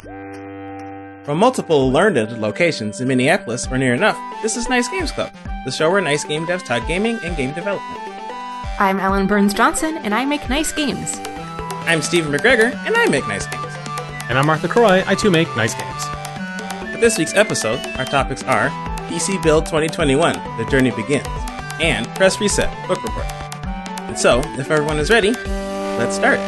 From multiple learned locations in Minneapolis or near enough, this is Nice Games Club, the show where nice game devs talk gaming and game development. I'm Ellen Burns-Johnson, and I make nice games. I'm Stephen McGregor, and I make nice games. And I'm Arthur Croy, I too make nice games. For this week's episode, our topics are PC Build 2021, The Journey Begins, and Press Reset, Book Report. And so, if everyone is ready, let's start.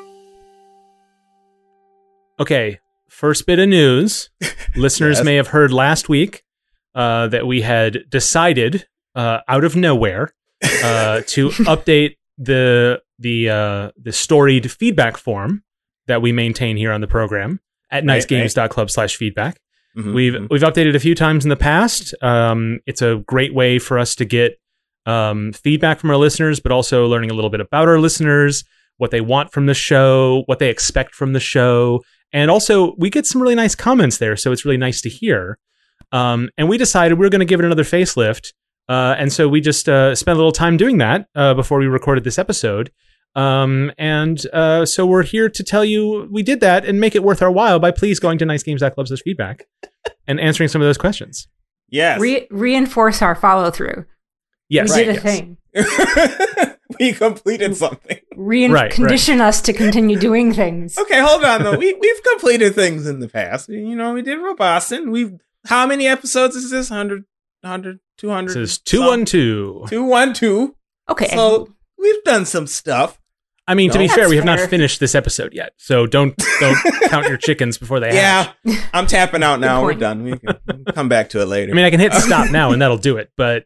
Okay, first bit of news. Listeners Yes. may have heard last week that we had decided, out of nowhere, to update the storied feedback form that we maintain here on the program at nicegames.club/feedback. Mm-hmm. We've updated a few times in the past. It's a great way for us to get feedback from our listeners, but also learning a little bit about our listeners, what they want from the show, what they expect from the show. And also, we get some really nice comments there, so it's really nice to hear. And we decided we were going to give it another facelift. And so we just spent a little time doing that before we recorded this episode. So we're here to tell you we did that and make it worth our while by please going to nicegames.club/feedback and answering some of those questions. Yes. Reinforce our follow-through. Yes. We did a thing. We completed something. Condition us to continue doing things. Okay, hold on though. We've completed things in the past. You know, we did Roboston. How many episodes is this? 100, 200? This is 212. 212. Okay. So we've done some stuff. I mean, to be That's fair, we have not fair. finished this episode yet. So don't count your chickens before they hatch. Yeah, I'm tapping out now. We're point. done. We can come back to it later. I mean, I can hit stop now and that'll do it. But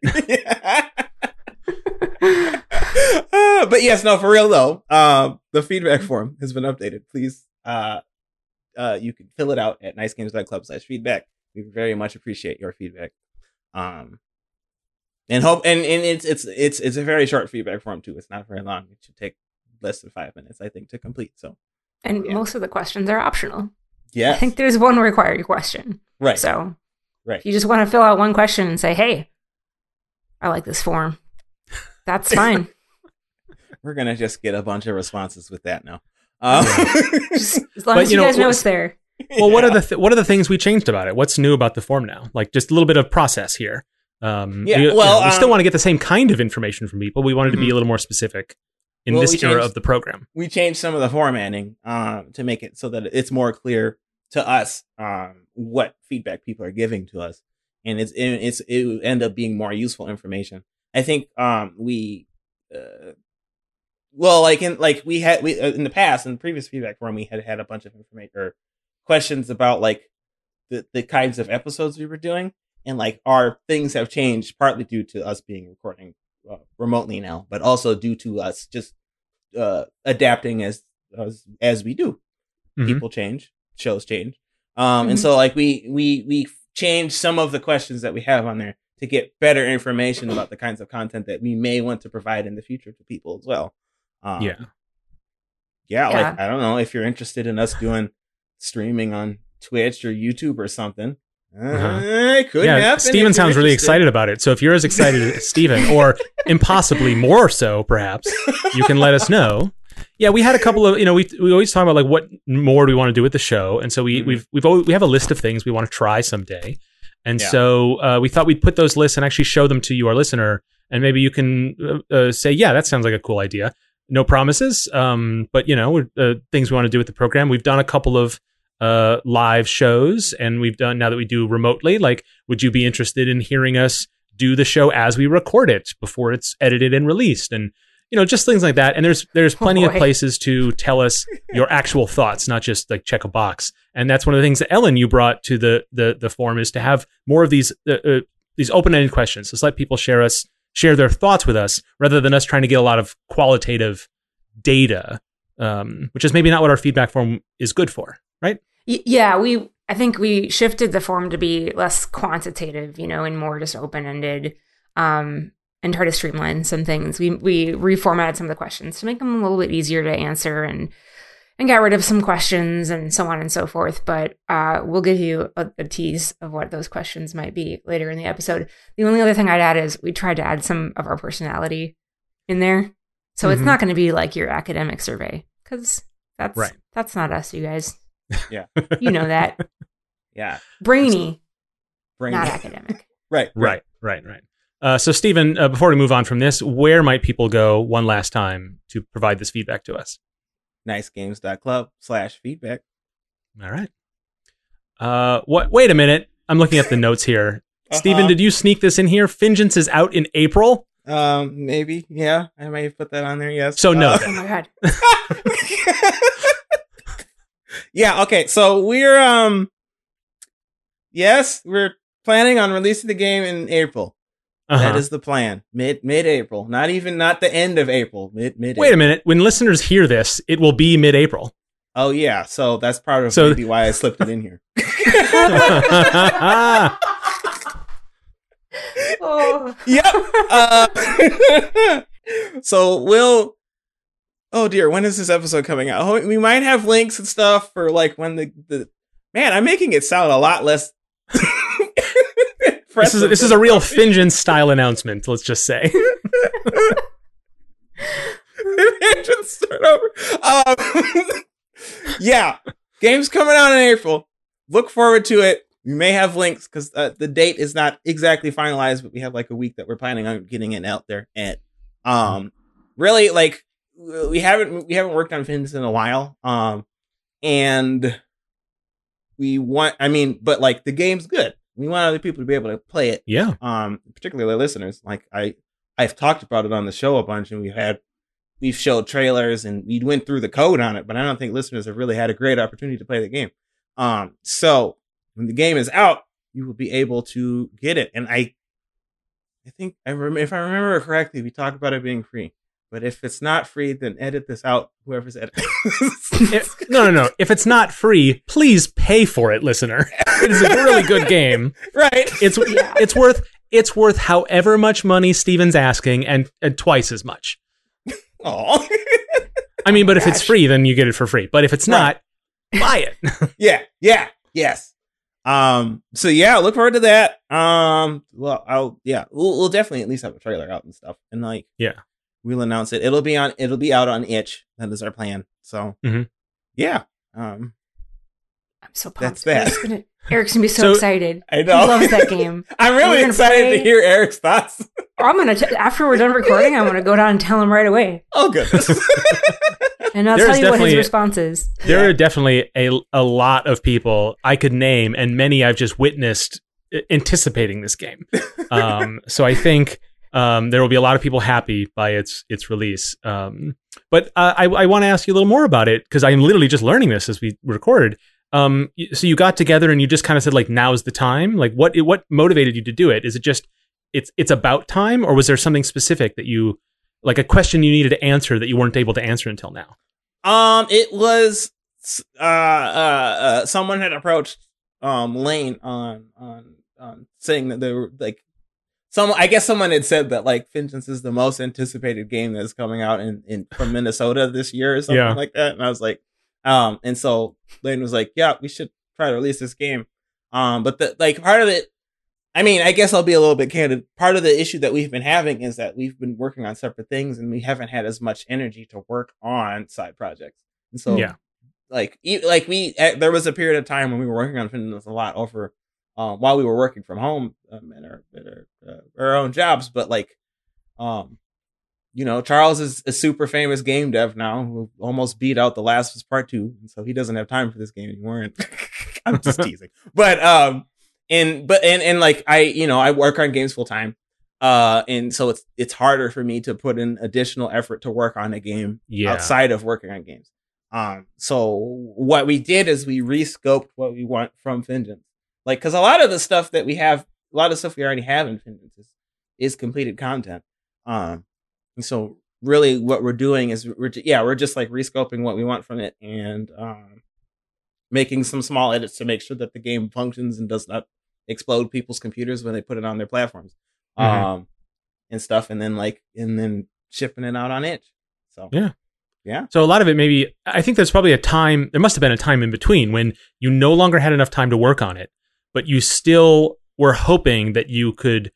But yes, no, for real though. The feedback form has been updated. Please, you can fill it out at nicegames.club/feedback. We very much appreciate your feedback. And it's a very short feedback form too. It's not very long. It should take less than 5 minutes, I think, to complete. So And yeah. most of the questions are optional. yeah, I think there's one required question. right. So Right. if you just want to fill out one question and say, hey, I like this form, that's fine. We're gonna just get a bunch of responses with that now. Just as long But, as you you know, guys know it's there. well, what are the things we changed about it? What's new about the form now? Like just a little bit of process here. We still want to get the same kind of information from people. We wanted to be a little more specific in this era of the program. We changed some of the formatting to make it so that it's more clear to us what feedback people are giving to us, and it will end up being more useful information. I think we in the past, in the previous feedback form, we had a bunch of information or questions about like the kinds of episodes we were doing, and like our things have changed partly due to us being recording remotely now, but also due to us just adapting as we do. Mhm. People change, shows change, and so like we changed some of the questions that we have on there to get better information about the kinds of content that we may want to provide in the future to people as well. Like I don't know if you're interested in us doing streaming on Twitch or YouTube or something. It could happen. Steven sounds really excited about it. So if you're as excited as Steven, or impossibly more so, perhaps, you can let us know. Yeah, we had a couple of, we always talk about like what more do we want to do with the show, and so we have a list of things we want to try someday, and so we thought we'd put those lists and actually show them to you, our listener, and maybe you can say, yeah, that sounds like a cool idea. No promises, but things we want to do with the program. We've done a couple of live shows, and we've done, now that we do remotely, like, would you be interested in hearing us do the show as we record it before it's edited and released? And just things like that. And there's plenty of places to tell us your actual thoughts, not just like check a box. And that's one of the things that Ellen, you brought to the forum, is to have more of these open-ended questions. Just let people share their thoughts with us, rather than us trying to get a lot of qualitative data, which is maybe not what our feedback form is good for, right? Yeah, I think we shifted the form to be less quantitative, and more just open-ended, and try to streamline some things. We reformatted some of the questions to make them a little bit easier to answer and get rid of some questions and so on and so forth. But we'll give you a tease of what those questions might be later in the episode. The only other thing I'd add is we tried to add some of our personality in there. So it's not going to be like your academic survey, because that's not us, you guys. You know that. Yeah. Brainy, Brain. not academic. Right. Right. So, Stephen, before we move on from this, where might people go one last time to provide this feedback to us? nicegames.club/feedback. All right. Wait a minute. I'm looking at the notes here. Stephen, did you sneak this in here? Fingeance is out in April? Maybe. Yeah. I might have put that on there. Yes. So no. Oh my god. Yeah. Okay. So we're planning on releasing the game in April. That is the plan. Mid-April. Not the end of April. Mid. Wait a minute. When listeners hear this, it will be mid-April. Oh yeah. So that's part of maybe why I slipped it in here. Oh. Yep. So oh dear, when is this episode coming out? Oh, we might have links and stuff for like when the man, I'm making it sound a lot less. This is a real Fingeance style announcement, let's just say. Just start over. Yeah, game's coming out in April. Look forward to it. We may have links because the date is not exactly finalized, but we have like a week that we're planning on getting it out there. And really, like we haven't worked on Fingeance in a while. And but like the game's good. We want other people to be able to play it. Yeah. Particularly listeners. Like I've talked about it on the show a bunch, and we've showed trailers and we went through the code on it, but I don't think listeners have really had a great opportunity to play the game. So when the game is out, you will be able to get it. And I think if I remember correctly, we talked about it being free. But if it's not free, then edit this out, whoever's editing. No. If it's not free, please pay for it, listener. It is a really good game. Right. It's worth however much money Steven's asking and twice as much. Oh. I mean, but if it's free, then you get it for free. But if it's not, buy it. Yeah. Yes. So yeah, look forward to that. We'll definitely at least have a trailer out and stuff. And we'll announce it. It'll be out on itch. That is our plan. So yeah. I'm so pumped. That's that. Eric's gonna be so excited. I know. He loves that game. I'm really excited to hear Eric's thoughts. I'm gonna after we're done recording, I'm gonna go down and tell him right away. Oh goodness. And I'll tell you what his response is. There are definitely a lot of people I could name, and many I've just witnessed anticipating this game. So I think there will be a lot of people happy by its release. But I want to ask you a little more about it because I'm literally just learning this as we recorded. So you got together and you just kind of said like, now's the time. Like what motivated you to do it? Is it just it's about time, or was there something specific that you like a question you needed to answer that you weren't able to answer until now? It was someone had approached Lane on saying that they were like I guess someone had said that like Fingeance is the most anticipated game that's coming out from Minnesota this year or something like that. And I was like, and so Lane was like, yeah, we should try to release this game. But part of it, I mean, I guess I'll be a little bit candid. Part of the issue that we've been having is that we've been working on separate things and we haven't had as much energy to work on side projects. And so there was a period of time when we were working on Fingeance a lot over while we were working from home at our own jobs. But Charles is a super famous game dev now who almost beat out The Last of Us Part 2. And so he doesn't have time for this game anymore. And I'm just teasing. But I work on games full time. And so it's harder for me to put in additional effort to work on a game outside of working on games. So what we did is we rescoped what we want from Fingeance. Like, cause a lot of the stuff that we have, a lot of stuff we already have in Fingeance is completed content. And so really what we're doing is we're just like rescoping what we want from it and, making some small edits to make sure that the game functions and does not explode people's computers when they put it on their platforms, and stuff. And then shipping it out on itch. So, yeah. So a lot of it maybe, I think there's probably there must have been a time in between when you no longer had enough time to work on it, but you still were hoping that you could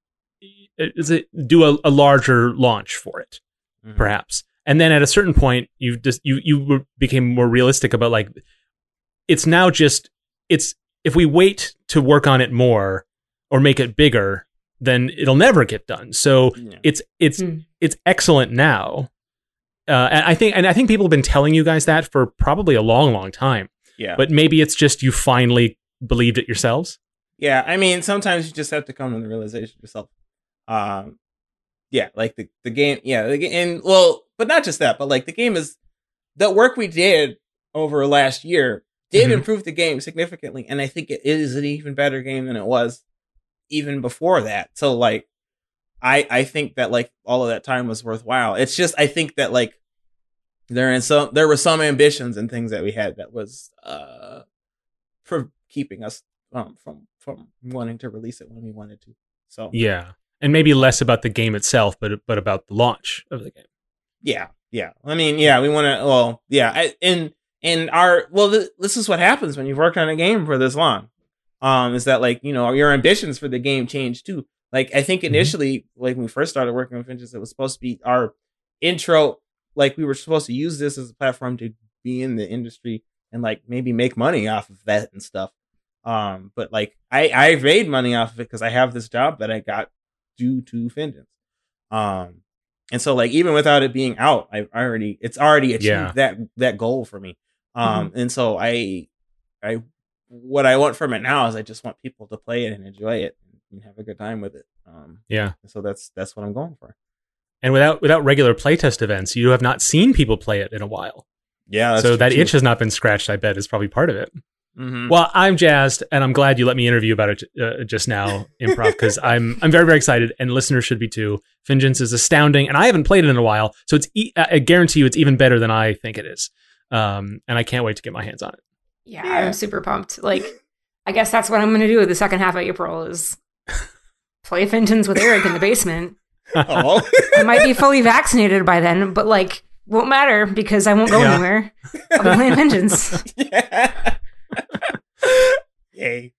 do a larger launch for it, perhaps. And then at a certain point, you became more realistic about like, it's now just if we wait to work on it more or make it bigger, then it'll never get done. So it's excellent now. And I think people have been telling you guys that for probably a long, long time. Yeah. But maybe it's just you finally believed it yourselves. Yeah, I mean, sometimes you just have to come to the realization yourself. Yeah, like the game, and well, but not just that, but like the game is the work we did over last year did improve the game significantly, and I think it is an even better game than it was even before that. So like, I think that like all of that time was worthwhile. It's just I think that like there were some ambitions and things that we had that was for keeping us from wanting to release it when we wanted to. So yeah, and maybe less about the game itself, but about the launch of the game. Yeah. I mean, yeah, we want to. Well, yeah, this is what happens when you've worked on a game for this long. Is that like your ambitions for the game change too? Like I think initially, like when we first started working with Finches, it was supposed to be our intro. Like we were supposed to use this as a platform to be in the industry and like maybe make money off of that and stuff. But like I made money off of it because I have this job that I got due to Finches. And so like even without it being out, it's already achieved that goal for me. And so what I want from it now is I just want people to play it and enjoy it and have a good time with it. So that's what I'm going for. And without regular playtest events, you have not seen people play it in a while. Yeah. So that itch has not been scratched, I bet, is probably part of it. Mm-hmm. Well, I'm jazzed, and I'm glad you let me interview about it just now, Improv, because I'm very, very excited, and listeners should be too. Fingens is astounding, and I haven't played it in a while, so I guarantee you it's even better than I think it is. And I can't wait to get my hands on it. Yeah, I'm super pumped. Like, I guess that's what I'm going to do the second half of April is play Fingens with Eric in the basement. Oh. I might be fully vaccinated by then, but like, won't matter because I won't go anywhere. I'll be playing Fingens. Yeah. Yay.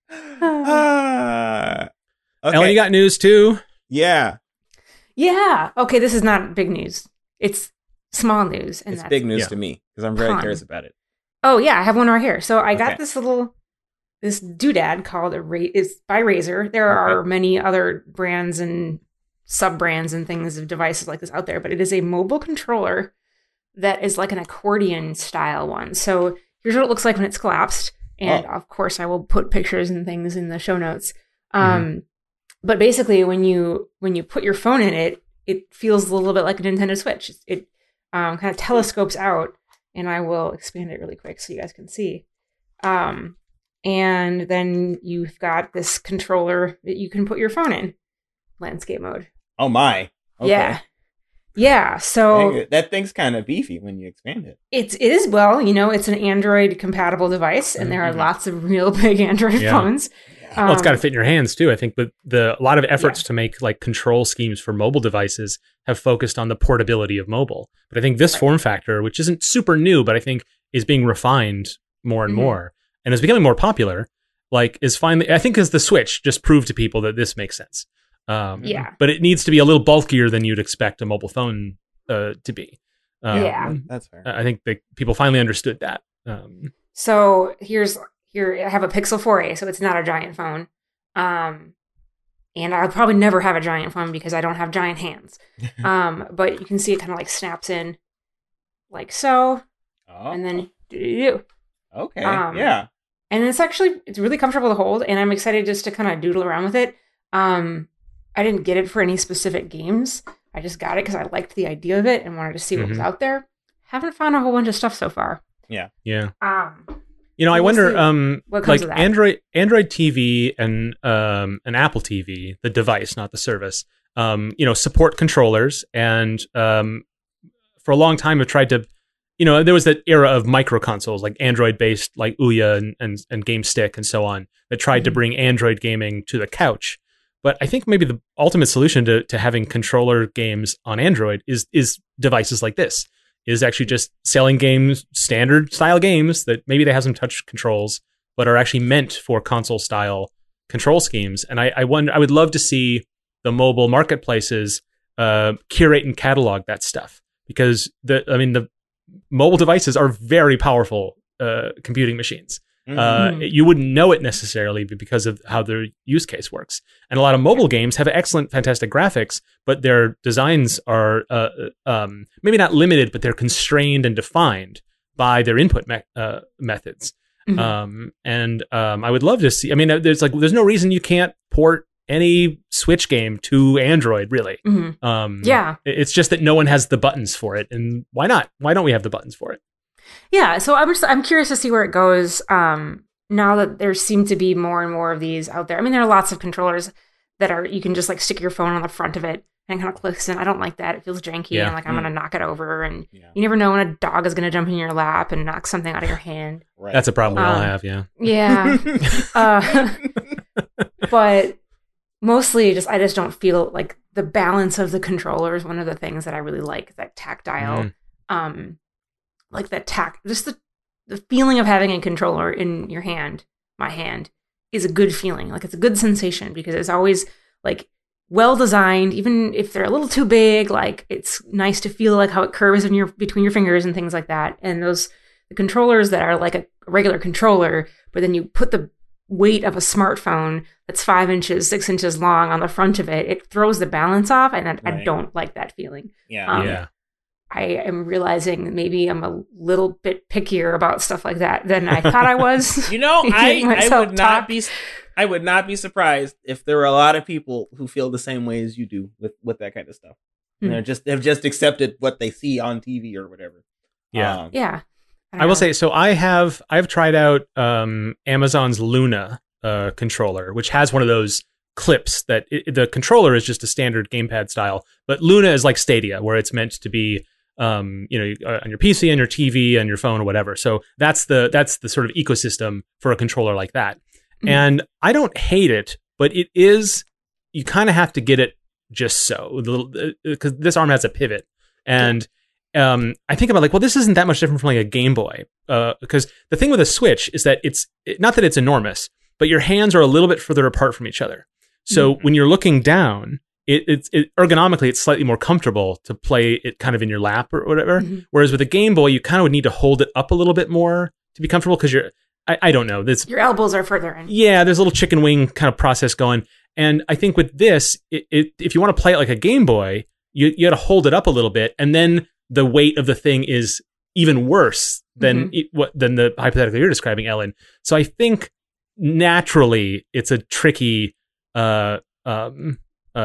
Okay. Ellen, you got news too? Yeah. Okay, this is not big news. It's small news. And it's big news to me because I'm very curious about it. Oh yeah, I have one right here. So I got this doodad called it's by Razer. There are many other brands and sub-brands and things of devices like this out there, but it is a mobile controller that is like an accordion style one. So here's what it looks like when it's collapsed. And of course I will put pictures and things in the show notes. But basically when you put your phone in it, it feels a little bit like a Nintendo Switch. It kind of telescopes out, and I will expand it really quick so you guys can see. And then you've got this controller that you can put your phone in landscape mode. Oh my. Okay. Yeah. So that thing's kind of beefy when you expand it. It is, it's an Android compatible device, and there are lots of real big Android phones. Well, it's got to fit in your hands too. I think, but a lot of efforts to make like control schemes for mobile devices have focused on the portability of mobile. But I think this form factor, which isn't super new, but I think is being refined more and more, and is becoming more popular. Like, is finally, I think, as the Switch just proved to people that this makes sense. But it needs to be a little bulkier than you'd expect a mobile phone to be. That's fair. I think people finally understood that. So here I have a Pixel 4a, so it's not a giant phone. And I'll probably never have a giant phone because I don't have giant hands. But you can see it kind of like snaps in like so. Oh. And then do. Okay. Yeah. And it's really comfortable to hold, and I'm excited just to kind of doodle around with it. I didn't get it for any specific games. I just got it because I liked the idea of it and wanted to see what was out there. Haven't found a whole bunch of stuff so far. Yeah. I wonder, like Android TV and Apple TV, the device, not the service, support controllers, and for a long time have tried to, there was that era of micro consoles like Android based, like Ouya and Game Stick and so on, that tried to bring Android gaming to the couch. But I think maybe the ultimate solution to having controller games on Android is devices like this. Is actually just selling games, standard style games that maybe they have some touch controls, but are actually meant for console style control schemes. And I would love to see the mobile marketplaces curate and catalog that stuff, because the mobile devices are very powerful computing machines, You wouldn't know it necessarily because of how their use case works. And a lot of mobile games have excellent, fantastic graphics, but their designs are maybe not limited, but they're constrained and defined by their input methods. I would love to see. I mean, there's no reason you can't port any Switch game to Android, really. It's just that no one has the buttons for it, and why not? Why don't we have the buttons for it? Yeah, so I'm curious to see where it goes. Now that there seem to be more and more of these out there. I mean, there are lots of controllers that you can just like stick your phone on the front of it and kind of clicks in. I don't like that. It feels janky and like I'm gonna knock it over, and you never know when a dog is gonna jump in your lap and knock something out of your hand. Right. That's a problem we all have. Yeah. But mostly I just don't feel like the balance of the controller is one of the things that I really like. That tactile, like that just the feeling of having a controller in your hand, my hand, is a good feeling. Like it's a good sensation because it's always like well designed, even if they're a little too big. Like it's nice to feel like how it curves between your fingers and things like that. And the controllers that are like a regular controller, but then you put the weight of a smartphone that's 5 inches, 6 inches long on the front of it, it throws the balance off, and I don't like that feeling. I am realizing maybe I'm a little bit pickier about stuff like that than I thought I was. I would not be surprised if there were a lot of people who feel the same way as you do with that kind of stuff. And they've just accepted what they see on TV or whatever. I will say, so I've tried out Amazon's Luna controller, which has one of those clips that the controller is just a standard gamepad style, but Luna is like Stadia, where it's meant to be on your PC and your TV and your phone or whatever. So that's the sort of ecosystem for a controller like that. And I don't hate it, but it is, you kind of have to get it just so, because this arm has a pivot. And I think about like, well, this isn't that much different from like a Game Boy, because the thing with a Switch is that it's not that it's enormous, but your hands are a little bit further apart from each other. So when you're looking down, it ergonomically, it's slightly more comfortable to play it kind of in your lap or whatever. Whereas with a Game Boy, you kind of would need to hold it up a little bit more to be comfortable because I don't know. Your elbows are further in. Yeah, there's a little chicken wing kind of process going. And I think with this, if you want to play it like a Game Boy, you got to hold it up a little bit, and then the weight of the thing is even worse than than the hypothetical you're describing, Ellen. So I think naturally it's a tricky form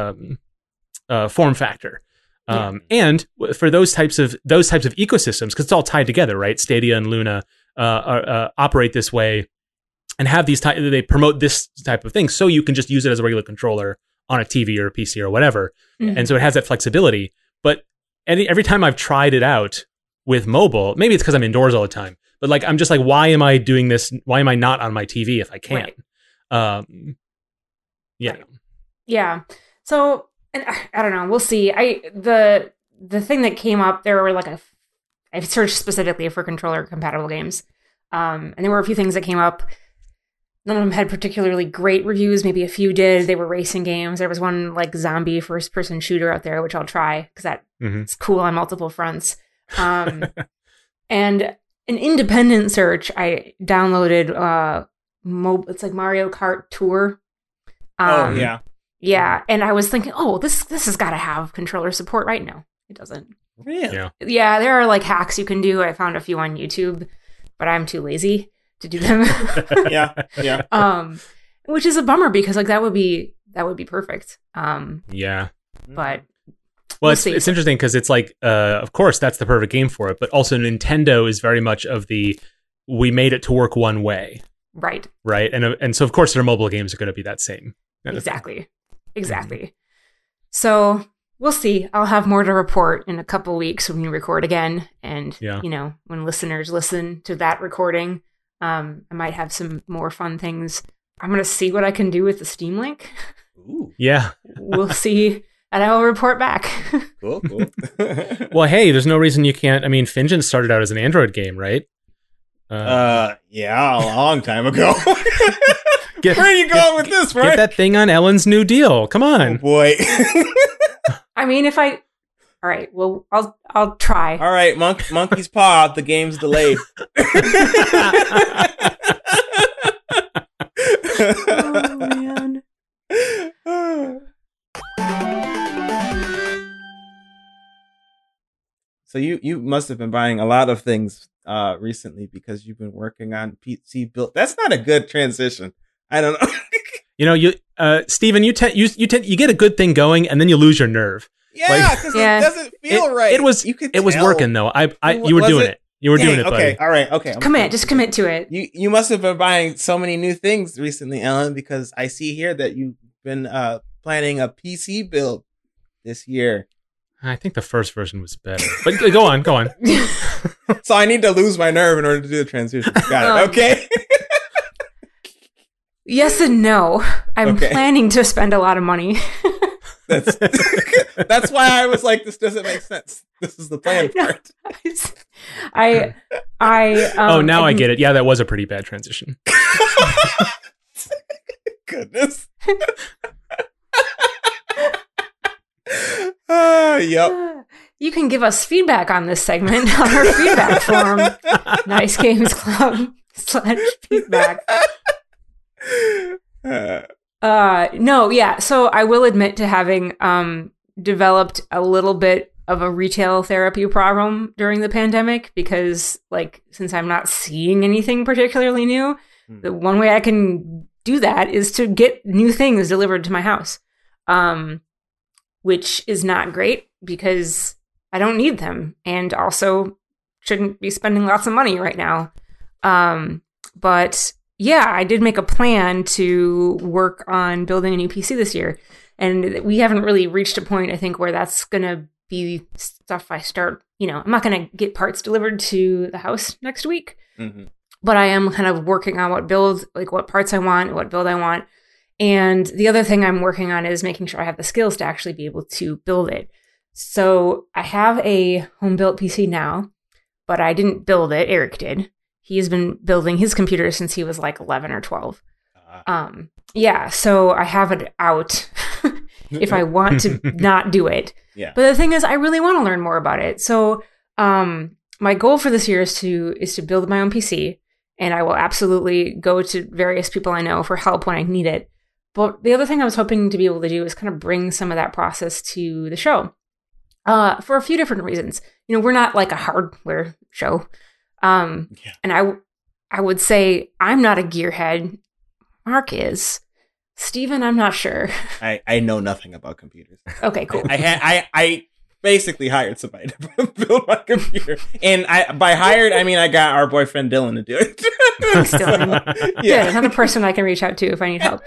factor. And for those types of ecosystems, because it's all tied together, right? Stadia and Luna operate this way and have they promote this type of thing, so you can just use it as a regular controller on a TV or a PC or whatever. And so it has that flexibility. But every time I've tried it out with mobile, maybe it's because I'm indoors all the time, but like I'm just like, why am I doing this? Why am I not on my TV if I can? Right. Yeah. So, and I don't know. We'll see. The thing that came up, there were I searched specifically for controller compatible games, and there were a few things that came up. None of them had particularly great reviews. Maybe a few did. They were racing games. There was one like zombie first-person shooter out there, which I'll try because it's cool on multiple fronts. And an independent search, I downloaded. It's like Mario Kart Tour. Yeah, and I was thinking, this has got to have controller support. Right now, it doesn't. Really? Yeah, there are like hacks you can do. I found a few on YouTube, but I'm too lazy to do them. Yeah. Which is a bummer because like that would be perfect. But it's interesting because it's like, of course, that's the perfect game for it, but also Nintendo is very much of we made it to work one way. Right. And so of course their mobile games are going to be that same. Exactly. So we'll see. I'll have more to report in a couple weeks when we record again. And, when listeners listen to that recording, I might have some more fun things. I'm going to see what I can do with the Steam Link. Ooh. Yeah. We'll see. And I will report back. Cool. Well, hey, there's no reason you can't. I mean, Finjan started out as an Android game, right? A long time ago. Where are you going with this, right? Get that thing on Ellen's New Deal. Come on. Oh, boy. I mean, all right, well, I'll try. All right, Monkey's Paw, the game's delayed. So you must have been buying a lot of things recently because you've been working on PC build. That's not a good transition. I don't know. Steven, you get a good thing going and then you lose your nerve. Yeah, because it doesn't feel right. It was working though. You were doing it. You were doing it, buddy. Okay, all right, okay. Just commit to it. You must have been buying so many new things recently, Ellen, because I see here that you've been planning a PC build this year. I think the first version was better. But go on. So I need to lose my nerve in order to do the transition. Got it. Okay. Yes and no. I'm planning to spend a lot of money. That's why I was like, this doesn't make sense. This is the plan part. Now I get it. Yeah, that was a pretty bad transition. Goodness. Yep. You can give us feedback on this segment on our feedback forum. Nice Games Club /feedback. So I will admit to having developed a little bit of a retail therapy problem during the pandemic, because since I'm not seeing anything particularly new, the one way I can do that is to get new things delivered to my house, which is not great because I don't need them and also shouldn't be spending lots of money right now. But yeah, I did make a plan to work on building a new PC this year. And we haven't really reached a point, I think, where that's going to be stuff I start, I'm not going to get parts delivered to the house next week. Mm-hmm. But I am kind of working on what parts I want, what build I want. And the other thing I'm working on is making sure I have the skills to actually be able to build it. So I have a home-built PC now, but I didn't build it. Eric did. He has been building his computer since he was 11 or 12. So I have it out if I want to not do it. Yeah. But the thing is, I really want to learn more about it. So my goal for this year is to build my own PC, and I will absolutely go to various people I know for help when I need it. But the other thing I was hoping to be able to do is kind of bring some of that process to the show for a few different reasons. We're not a hardware show. And I would say I'm not a gearhead. Mark is. Steven, I'm not sure. I know nothing about computers. Okay, cool. I basically hired somebody to build my computer. And by hired, I mean I got our boyfriend Dylan to do it. Thanks, Dylan. Yeah, another person I can reach out to if I need help.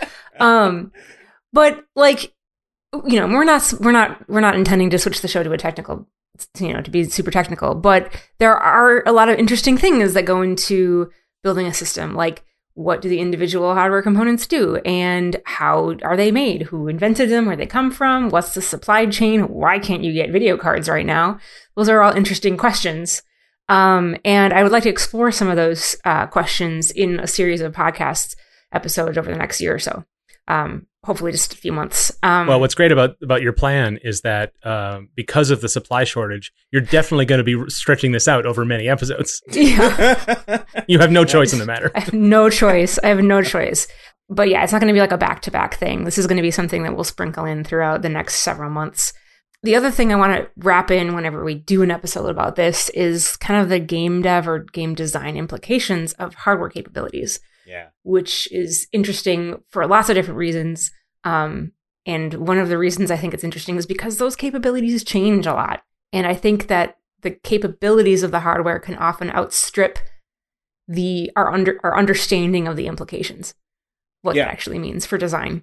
But we're not intending to switch the show to a technical, to be super technical, but there are a lot of interesting things that go into building a system. What do the individual hardware components do? And how are they made? Who invented them? Where they come from? What's the supply chain? Why can't you get video cards right now? Those are all interesting questions. And I would like to explore some of those questions in a series of podcast episodes over the next year or so. Hopefully just a few months. Well, what's great about your plan is that because of the supply shortage, you're definitely going to be stretching this out over many episodes. Yeah. You have no choice in the matter. I have no choice. But yeah, it's not going to be a back-to-back thing. This is going to be something that we'll sprinkle in throughout the next several months. The other thing I want to wrap in whenever we do an episode about this is kind of the game dev or game design implications of hardware capabilities. Yeah. Which is interesting for lots of different reasons. And one of the reasons I think it's interesting is because those capabilities change a lot. And I think that the capabilities of the hardware can often outstrip our understanding of the implications, what that actually means for design.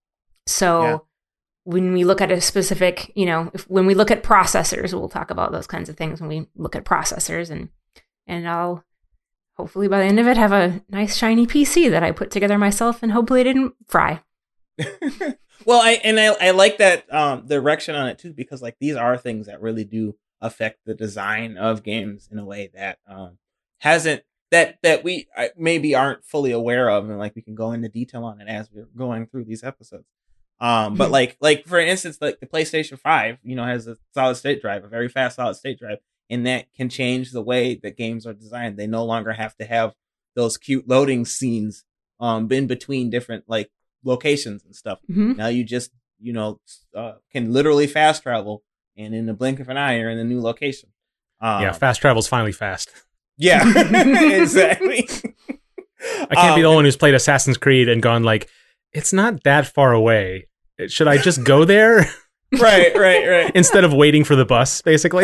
So when we look at a specific, when we look at processors, we'll talk about those kinds of things when we look at processors, and I'll hopefully by the end of it have a nice shiny PC that I put together myself, and hopefully it didn't fry. Well, I like that direction on it too, because these are things that really do affect the design of games in a way that that we maybe aren't fully aware of, and we can go into detail on it as we're going through these episodes. But like for instance, the PlayStation 5, has a solid state drive, a very fast solid state drive. And that can change the way that games are designed. They no longer have to have those cute loading scenes in between different locations and stuff. Mm-hmm. Now you just can literally fast travel, and in the blink of an eye you're in a new location. Yeah, fast travel's finally fast. Yeah, exactly. I can't be the only one who's played Assassin's Creed and gone like, it's not that far away. Should I just go there? Right. Instead of waiting for the bus, basically.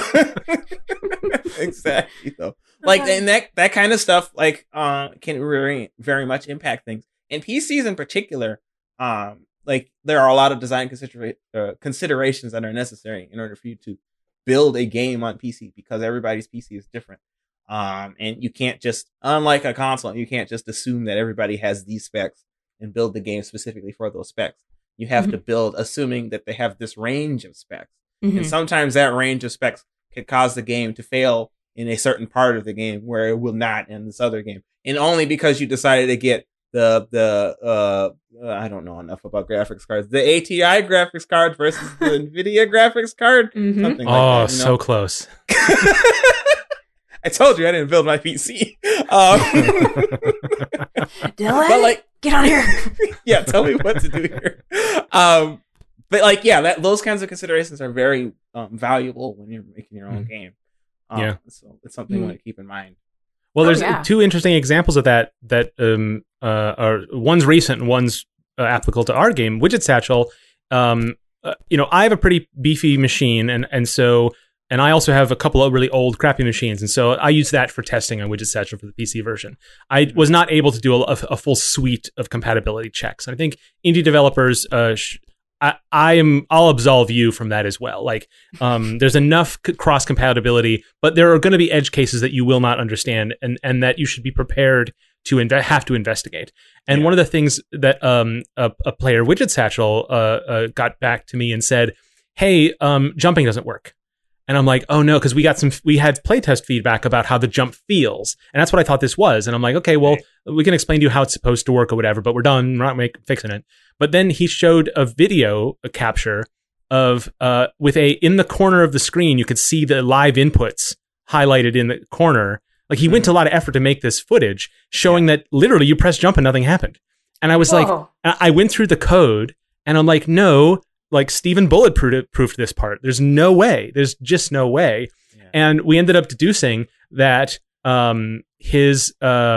Exactly. Though, like, and that kind of stuff, like, can very, very much impact things. And PCs in particular, like, there are a lot of design considerations that are necessary in order for you to build a game on PC, because everybody's PC is different. And you can't just, unlike a console, you can't just assume that everybody has these specs and build the game specifically for those specs. You have to build assuming that they have this range of specs. And sometimes that range of specs could cause the game to fail in a certain part of the game where it will not in this other game. And only because you decided to get the I don't know enough about graphics cards, the ATI graphics card versus the NVIDIA graphics card. Something like that, you know? So close. I told you I didn't build my PC. Dylan, but like, get on here. Yeah, tell me what to do here. But like, yeah, those kinds of considerations are very valuable when you're making your own game. So it's something you want to keep in mind. Well, there's two interesting examples of that are one's recent and one's applicable to our game, Widget Satchel. I have a pretty beefy machine, and I also have a couple of really old, crappy machines. And so I use that for testing on Widget Satchel for the PC version. I was not able to do a full suite of compatibility checks. And I think indie developers, I'll absolve you from that as well. Like, there's enough cross compatibility, but there are going to be edge cases that you will not understand, and that you should be prepared to have to investigate. And one of the things that a player, Widget Satchel, got back to me and said, "Hey, jumping doesn't work." And I'm like, "Oh no," because we had playtest feedback about how the jump feels, and that's what I thought this was. And I'm like, "Okay, well, we can explain to you how it's supposed to work or whatever, but we're done. We're not fixing it." But then he showed a video capture of in the corner of the screen, you could see the live inputs highlighted in the corner. Like, he went to a lot of effort to make this footage showing that literally you press jump and nothing happened. And I was like, I went through the code and I'm like, no, like, Stephen bulletproofed this part. There's no way. There's just no way. Yeah. And we ended up deducing that his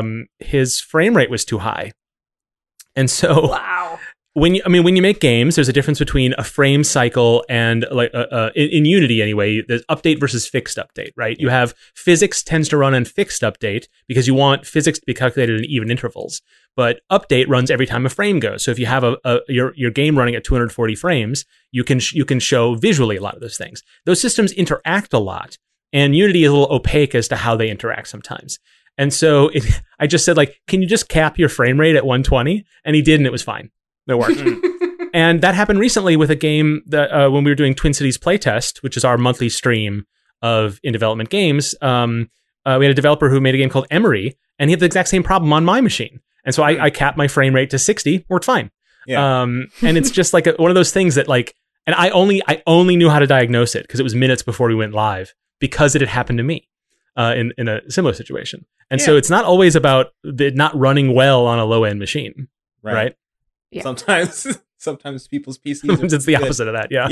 frame rate was too high. And so when you make games, there's a difference between a frame cycle and in Unity anyway, there's update versus fixed update, right? You have physics tends to run on fixed update because you want physics to be calculated in even intervals, but update runs every time a frame goes. So if you have your game running at 240 frames, you can show visually a lot of those things. Those systems interact a lot, and Unity is a little opaque as to how they interact sometimes. And so I just said, like, can you just cap your frame rate at 120? And he did, and it was fine. It worked. And that happened recently with a game that when we were doing Twin Cities Playtest, which is our monthly stream of in-development games, we had a developer who made a game called Emery, and he had the exact same problem on my machine. And so I capped my frame rate to 60, worked fine. Yeah. And it's just like one of those things that, like, and I only knew how to diagnose it because it was minutes before we went live, because it had happened to me in a similar situation. And so it's not always about it not running well on a low-end machine, right? Yeah. Sometimes people's PCs it's the opposite of that. Yeah.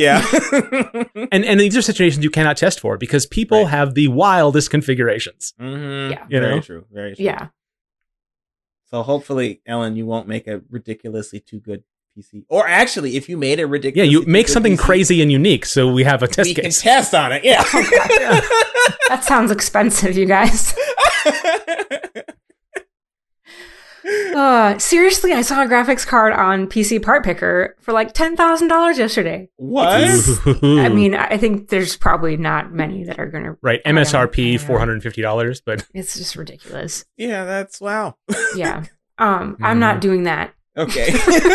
and these are situations you cannot test for because people have the wildest configurations. Yeah. Very true. Yeah. So hopefully, Ellen, you won't make a ridiculously too good PC. Or actually, if you made a ridiculously you make something PC, crazy and unique, so we have a test case. We can test on it. Yeah. That sounds expensive, you guys. Seriously, I saw a graphics card on PC Part Picker for like $10,000 yesterday. What? I mean, I think there's probably not many that are going to... Right, MSRP $450, but... It's just ridiculous. Yeah, that's wow. Yeah. I'm not doing that. Okay.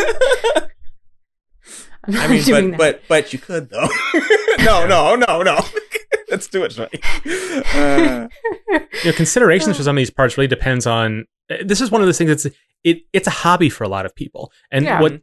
I mean, but you could, though. No. That's too much money. Considerations for some of these parts really depends on... This is one of those things that's it's a hobby for a lot of people, and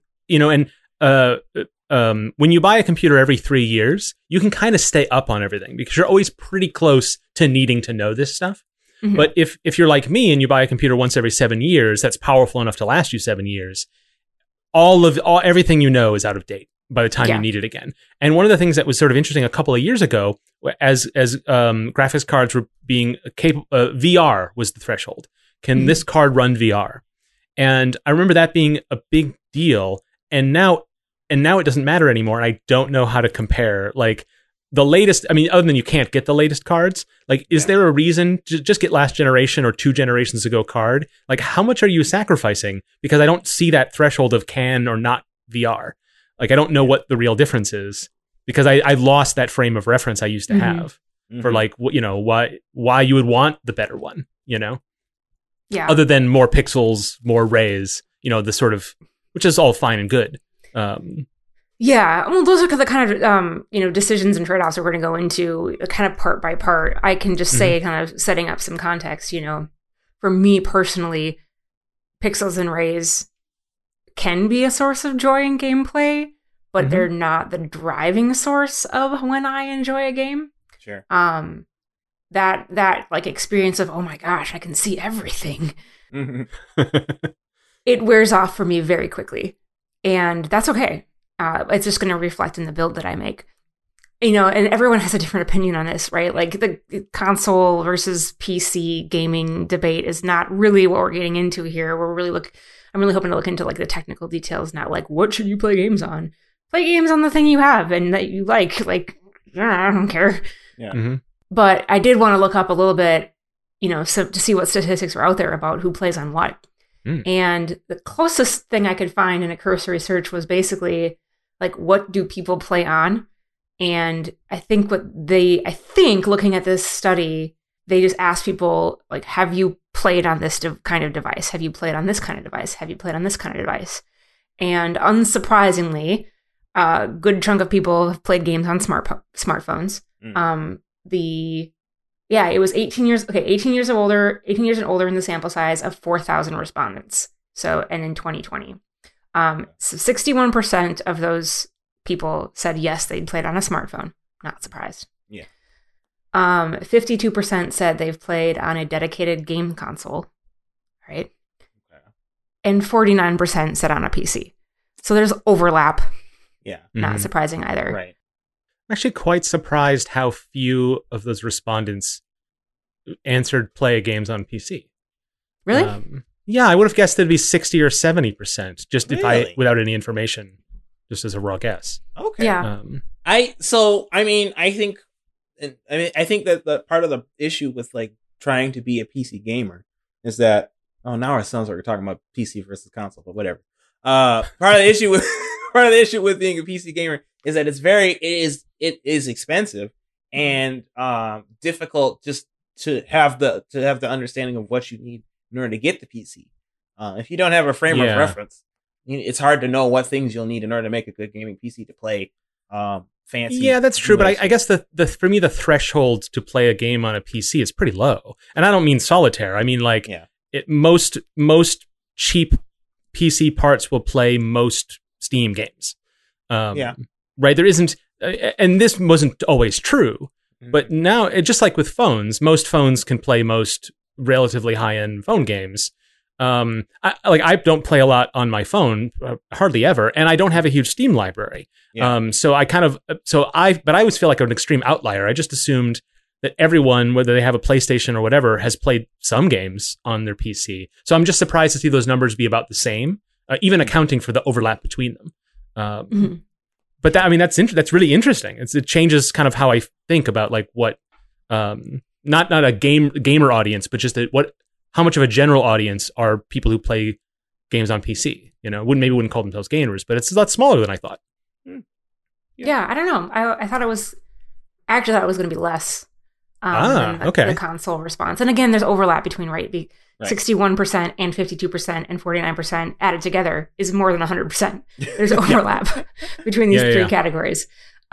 when you buy a computer every 3 years, you can kind of stay up on everything because you're always pretty close to needing to know this stuff. Mm-hmm. But if you're like me and you buy a computer once every 7 years, that's powerful enough to last you 7 years. Everything you know is out of date by the time you need it again. And one of the things that was sort of interesting a couple of years ago, as graphics cards were being capable, VR was the threshold. Can this card run VR? And I remember that being a big deal. And now it doesn't matter anymore. And I don't know how to compare like the latest. I mean, other than you can't get the latest cards, like, is there a reason to just get last generation or 2 generations ago card? Like, how much are you sacrificing? Because I don't see that threshold of can or not VR. Like, I don't know what the real difference is because I lost that frame of reference I used to have for like, you know, why you would want the better one, you know? Yeah. Other than more pixels, more rays, you know, the sort of, which is all fine and good. Yeah, well, those are the kind of you know, decisions and trade-offs we're going to go into kind of part by part. I can just say, kind of setting up some context, you know, for me personally, pixels and rays can be a source of joy in gameplay, but they're not the driving source of when I enjoy a game. Sure. That like experience of, oh my gosh, I can see everything. It wears off for me very quickly, and that's okay. It's just going to reflect in the build that I make. You know, and everyone has a different opinion on this, right? Like the console versus PC gaming debate is not really what we're getting into here. I'm really hoping to look into like the technical details, not like what should you play games on? Play games on the thing you have and that you like. Like, I don't care. Yeah. But I did want to look up a little bit, you know, so to see what statistics are out there about who plays on what. And the closest thing I could find in a cursory search was basically like, what do people play on? And I think looking at this study, they just asked people, like, have you played on this kind of device? Have you played on this kind of device? Have you played on this kind of device? And unsurprisingly, a good chunk of people have played games on smartphones. It was 18 years and older in the sample size of 4,000 respondents. So, and in 2020. So 61% of those people said yes, they'd played on a smartphone. Not surprised. Yeah. 52% said they've played on a dedicated game console, right? Okay. And 49% said on a PC. So there's overlap. Yeah. Not surprising either. Right. I'm actually quite surprised how few of those respondents answered play games on PC. Really? Yeah, I would have guessed it'd be 60 or 70%, just Really? without any information, just as a raw guess. Okay. Yeah. I think that the part of the issue with like trying to be a PC gamer is that, now it sounds like we're talking about PC versus console, but whatever. Part of the issue with being a PC gamer is that it is expensive and difficult just to have the understanding of what you need in order to get the PC. If you don't have a frame of reference, it's hard to know what things you'll need in order to make a good gaming PC to play fancy. Yeah, that's true. But I guess for me, the threshold to play a game on a PC is pretty low. And I don't mean solitaire. I mean like most cheap PC parts will play most Steam games. Right. There isn't, and this wasn't always true, but now, just like with phones, most phones can play most relatively high-end phone games. I don't play a lot on my phone, hardly ever, and I don't have a huge Steam library. Yeah. But I always feel like an extreme outlier. I just assumed that everyone, whether they have a PlayStation or whatever, has played some games on their PC. So I'm just surprised to see those numbers be about the same, even accounting for the overlap between them. But that's really interesting. It changes kind of how I think about like what, not a gamer audience, but just how much of a general audience are people who play games on PC? You know, wouldn't call themselves gamers, but it's a lot smaller than I thought. Yeah, I don't know. I thought it was going to be less. Than the console response. And again, there's overlap between 61% and 52% and 49% added together is more than 100%. There's overlap between these three categories.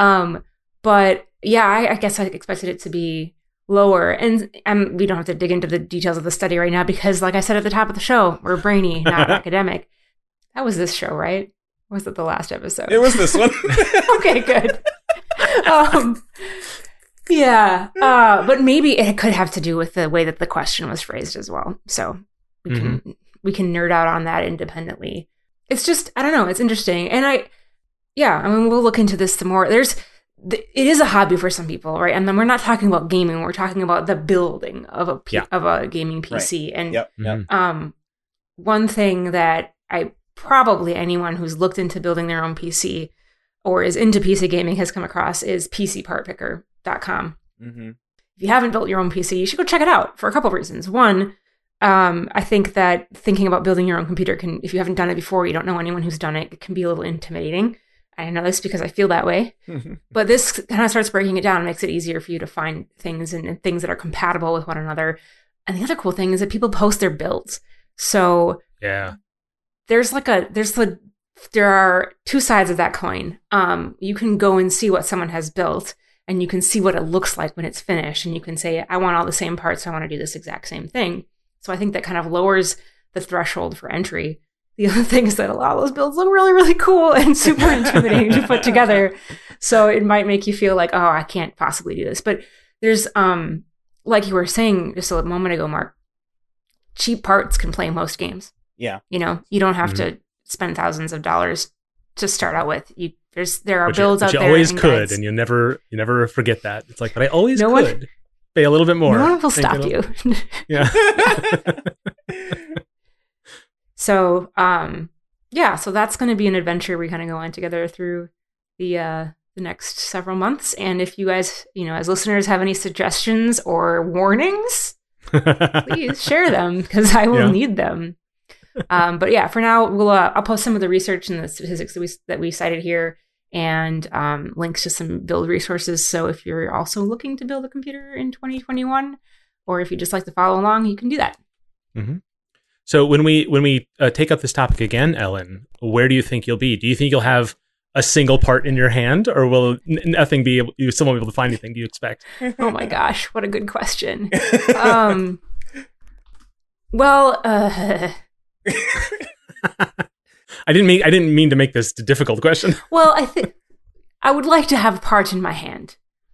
But yeah, I guess I expected it to be lower. And we don't have to dig into the details of the study right now because, like I said at the top of the show, we're brainy, not academic. That was this show, right? Or was it the last episode? It was this one. Okay, good. But maybe it could have to do with the way that the question was phrased as well. So we can nerd out on that independently. It's just, I don't know, it's interesting. And Yeah, I mean, we'll look into this some more. It is a hobby for some people, right? And then we're not talking about gaming. We're talking about the building of a gaming PC. Right. And one thing that probably anyone who's looked into building their own PC or is into PC gaming has come across is PCPartPicker.com. Mm-hmm. If you haven't built your own PC, you should go check it out for a couple of reasons. One, I think that thinking about building your own computer if you haven't done it before, you don't know anyone who's done it, it can be a little intimidating. I know this because I feel that way. But this kind of starts breaking it down and makes it easier for you to find things and things that are compatible with one another. And the other cool thing is that people post their builds. So yeah, there are two sides of that coin. You can go and see what someone has built, and you can see what it looks like when it's finished. And you can say, I want all the same parts. So I want to do this exact same thing. So I think that kind of lowers the threshold for entry. The other thing is that a lot of those builds look really, really cool and super intimidating to put together. So it might make you feel like, oh, I can't possibly do this. But there's, like you were saying just a moment ago, Mark, cheap parts can play most games. Yeah. You know, you don't have to spend thousands of dollars to start out with. There are builds out there. You always and could, guides. and you never forget that. It's like, but I always No could pay a little bit more. No one will stop you. Yeah. So, so that's going to be an adventure we kind of go on together through the next several months. And if you guys, as listeners, have any suggestions or warnings, please share them because I will need them. But yeah, for now, I'll post some of the research and the statistics that we cited here and links to some build resources. So if you're also looking to build a computer in 2021, or if you just like to follow along, you can do that. Mm-hmm. So when we take up this topic again, Ellen, where do you think you'll be? Do you think you'll have a single part in your hand, or will nothing be able? You someone be able to find anything? Do you expect? Oh my gosh, what a good question. Well, I didn't mean to make this a difficult question. Well, I think I would like to have a part in my hand,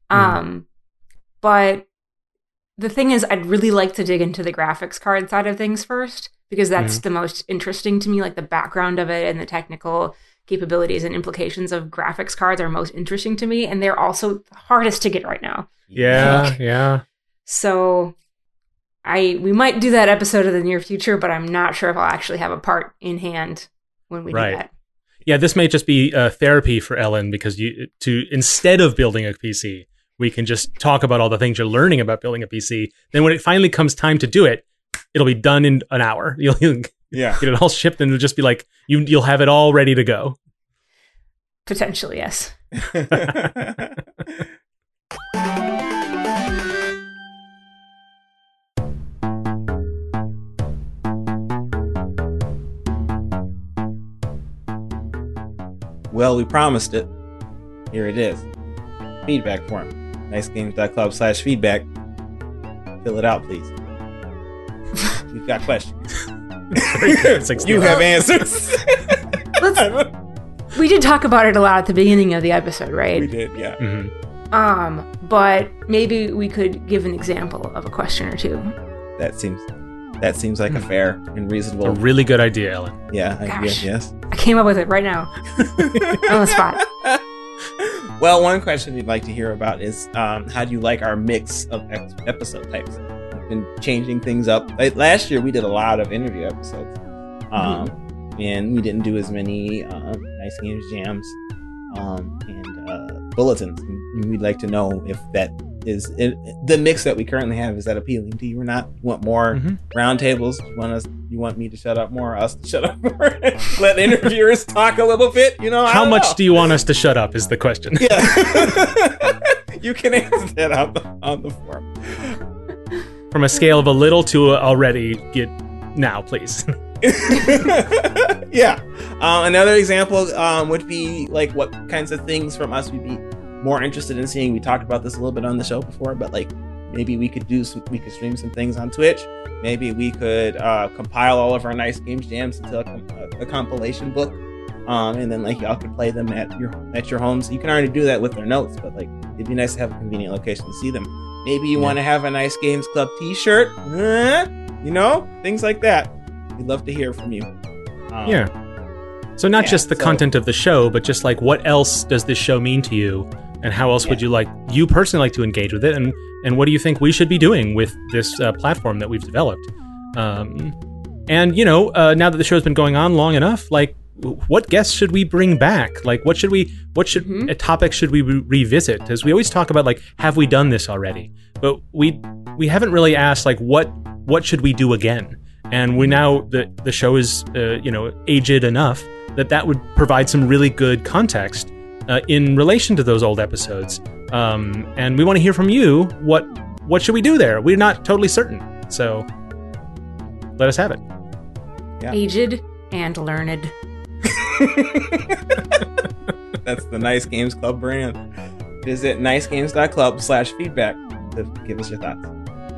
but the thing is, I'd really like to dig into the graphics card side of things first, because that's the most interesting to me. Like the background of it and the technical capabilities and implications of graphics cards are most interesting to me, and they're also the hardest to get right now. Yeah. So we might do that episode in the near future, but I'm not sure if I'll actually have a part in hand when we do that. Yeah, this may just be therapy for Ellen, because instead of building a PC, we can just talk about all the things you're learning about building a PC. Then when it finally comes time to do it, it'll be done in an hour. You'll get it all shipped, and it'll just be like you'll have it all ready to go. Potentially, yes. Well, we promised it. Here it is. Feedback form. nicegames.club/feedback. Fill it out, please. We've got questions. You have answers. We did talk about it a lot at the beginning of the episode, right? We did, yeah. Mm-hmm. But maybe we could give an example of a question or two. That seems like a fair and reasonable. A really good idea, Ellen. Yeah, yes. I came up with it right now. On the spot. Well, one question we'd like to hear about is how do you like our mix of episode types? We've been changing things up. Last year, we did a lot of interview episodes. And we didn't do as many Nice Games jams and bulletins. And we'd like to know if that is the mix that we currently have. Is that appealing to you or not? You want more roundtables? You want me to shut up more? Us to shut up more? Let interviewers talk a little bit? How much do you want us to shut up? Is the question. Yeah, you can answer that on the forum. From a scale of a little to already get now, please. Yeah. Another example would be like what kinds of things from us we'd be more interested in seeing. We talked about this a little bit on the show before, but like maybe we could stream some things on Twitch. Maybe we could compile all of our Nice Games jams into a compilation book, and then like y'all could play them at your homes. You can already do that with their notes, but like it'd be nice to have a convenient location to see them. Maybe you want to have a Nice Games Club T-shirt, things like that. We'd love to hear from you. So not Yeah, just the so- content of the show, but just like what else does this show mean to you, and how else would you personally like to engage with it, and what do you think we should be doing with this platform that we've developed? And now that the show's been going on long enough, like what guests should we bring back? Like what topics should we revisit? Because we always talk about like, have we done this already? But we haven't really asked like what should we do again? And we now the show is aged enough that would provide some really good context in relation to those old episodes. And we want to hear from you. What should we do there? We're not totally certain. So let us have it. Yeah. Aged and learned. That's the Nice Games Club brand. Visit nicegames.club/feedback to give us your thoughts.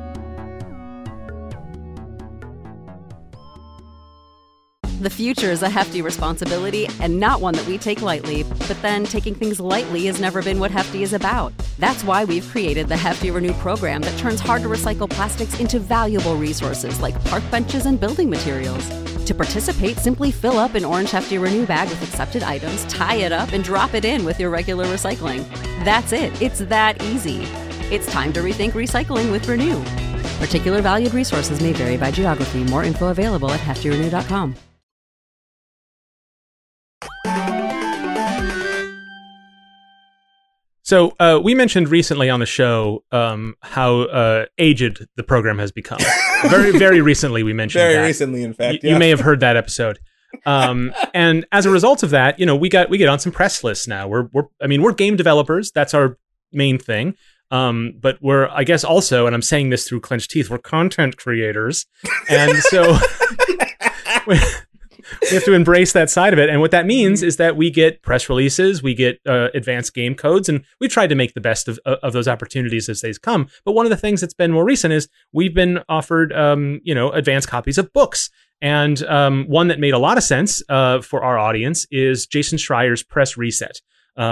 The future is a hefty responsibility and not one that we take lightly. But then taking things lightly has never been what Hefty is about. That's why we've created the Hefty Renew program that turns hard-to-recycle plastics into valuable resources like park benches and building materials. To participate, simply fill up an orange Hefty Renew bag with accepted items, tie it up, and drop it in with your regular recycling. That's it. It's that easy. It's time to rethink recycling with Renew. Particular valued resources may vary by geography. More info available at heftyrenew.com. So we mentioned recently on the show how aged the program has become. Very, very recently we mentioned Very that. recently, in fact. You may have heard that episode. And as a result of that, we get on some press lists now. We're game developers. That's our main thing. But we're, I guess also, and I'm saying this through clenched teeth, we're content creators. And so we have to embrace that side of it. And what that means is that we get press releases, we get advanced game codes, and we tried to make the best of those opportunities as they come. But one of the things that's been more recent is we've been offered, advanced copies of books. And one that made a lot of sense for our audience is Jason Schreier's Press Reset.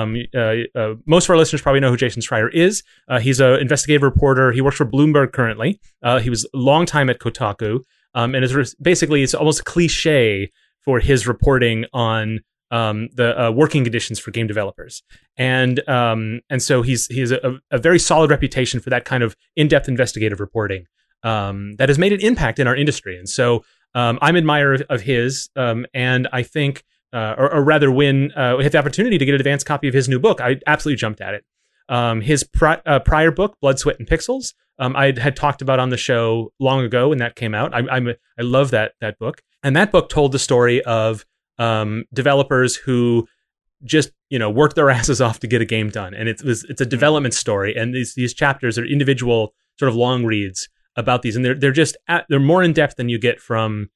Most of our listeners probably know who Jason Schreier is. He's an investigative reporter. He works for Bloomberg currently. He was a long time at Kotaku. And it's almost a cliche for his reporting on the working conditions for game developers. And so he's a very solid reputation for that kind of in-depth investigative reporting that has made an impact in our industry. And so I'm an admirer of his, and I think, or rather when we had the opportunity to get an advanced copy of his new book, I absolutely jumped at it. His prior book, Blood, Sweat, and Pixels, I had talked about on the show long ago when that came out. I love that book. And that book told the story of developers who just worked their asses off to get a game done, and it's a development story. And these chapters are individual sort of long reads about these, and they're more in depth than you get from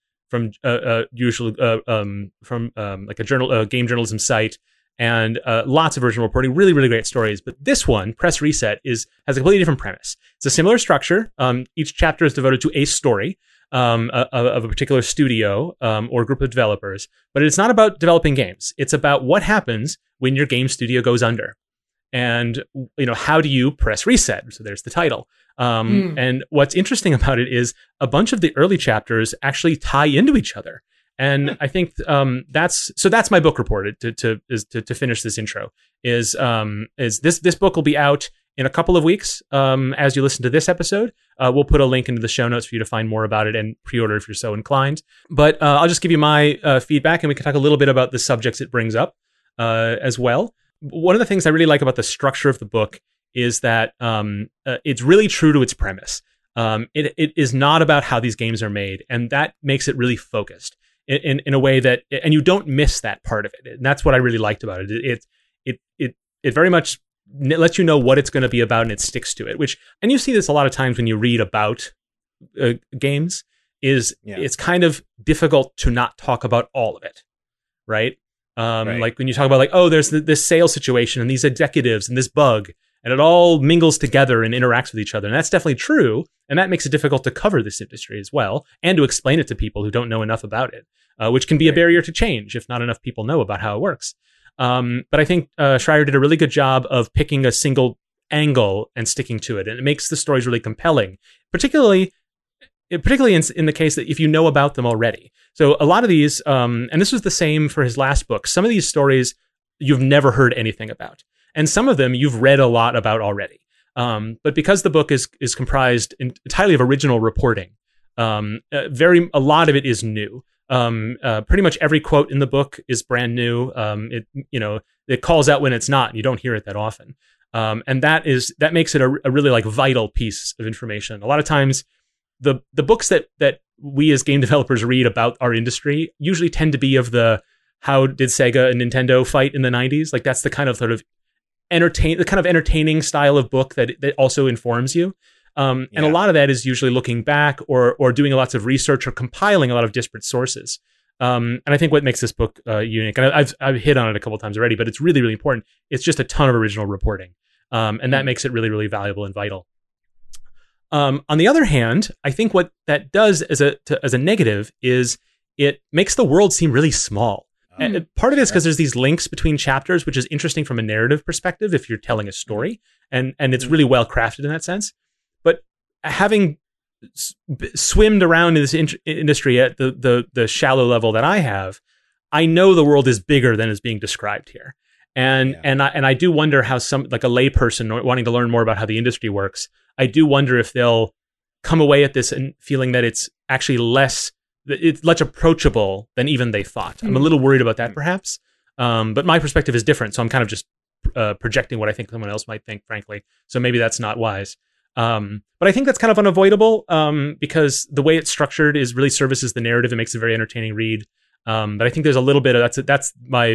usual from like a game journalism site. And lots of original reporting, really, really great stories. But this one, Press Reset, has a completely different premise. It's a similar structure. Each chapter is devoted to a story of a particular studio or group of developers. But it's not about developing games. It's about what happens when your game studio goes under. And, how do you press reset? So there's the title. And what's interesting about it is a bunch of the early chapters actually tie into each other. And I think that's my book report to finish this intro is this book will be out in a couple of weeks as you listen to this episode. We'll put a link into the show notes for you to find more about it and pre-order if you're so inclined. But I'll just give you my feedback, and we can talk a little bit about the subjects it brings up as well. One of the things I really like about the structure of the book is that it's really true to its premise. It is not about how these games are made, and that makes it really focused. In a way that, and you don't miss that part of it. And that's what I really liked about it. It very much lets you know what it's going to be about, and it sticks to it. And you see this a lot of times when you read about games. It's kind of difficult to not talk about all of it, right? Right. Like when you talk about there's this sales situation and these executives and this bug, and it all mingles together and interacts with each other. And that's definitely true. And that makes it difficult to cover this industry as well, and to explain it to people who don't know enough about it, which can be a barrier to change if not enough people know about how it works. But I think Schreier did a really good job of picking a single angle and sticking to it. And it makes the stories really compelling, particularly particularly in the case that if you know about them already. So a lot of these, and this was the same for his last book, some of these stories you've never heard anything about. And some of them you've read a lot about already. But because the book is comprised entirely of original reporting, a lot of it is new. Pretty much every quote in the book is brand new. It calls out when it's not, and you don't hear it that often. And that makes it a really like vital piece of information. A lot of times the books that we as game developers read about our industry usually tend to be of the how did Sega and Nintendo fight in the 90s? Like that's the kind of sort of entertaining style of book that also informs you. And a lot of that is usually looking back or doing lots of research or compiling a lot of disparate sources. And I think what makes this book unique, and I've hit on it a couple of times already, but it's really, really important. It's just a ton of original reporting. And that makes it really, really valuable and vital. On the other hand, I think what that does as a negative is it makes the world seem really small. And part of it is because there's these links between chapters, which is interesting from a narrative perspective if you're telling a story, and it's really well crafted in that sense. But having swimmed around in this industry at the shallow level that I have, I know the world is bigger than is being described here. And I do wonder how some like a layperson wanting to learn more about how the industry works, I do wonder if they'll come away at this and feeling that it's actually less approachable than even they thought. I'm a little worried about that, perhaps. But my perspective is different, so I'm kind of just projecting what I think someone else might think, frankly. So maybe that's not wise. But I think that's kind of unavoidable because the way it's structured is really services the narrative and makes it a very entertaining read. But I think there's a little bit of that's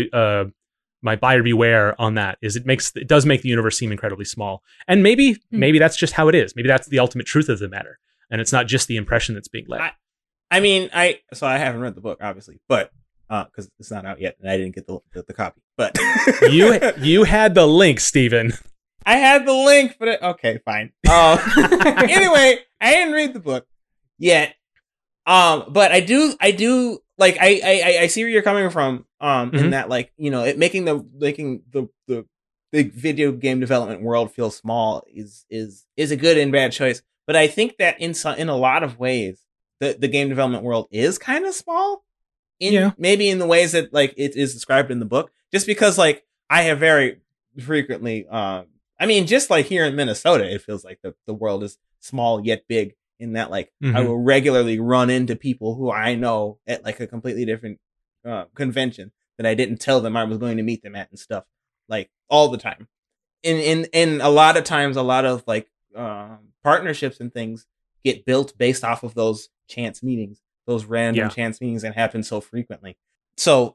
my buyer beware on that. Is it does make the universe seem incredibly small, and maybe that's just how it is. Maybe that's the ultimate truth of the matter, and it's not just the impression that's being led. I haven't read the book, obviously, but because it's not out yet, and I didn't get the copy. But you had the link, Stephen. I had the link, but okay, fine. Anyway, I didn't read the book yet. But I do like I see where you're coming from. In that, like, you know, it making the video game development world feel small is a good and bad choice. But I think that in a lot of ways, the game development world is kind of small. Maybe in the ways that like it is described in the book. Just because like I have very frequently, just like here in Minnesota, it feels like the world is small yet big. In that, like, I will regularly run into people who I know at like a completely different convention that I didn't tell them I was going to meet them at and stuff, like all the time. In a lot of times, a lot of like partnerships and things get built based off of those chance meetings, those random chance meetings that happen so frequently. So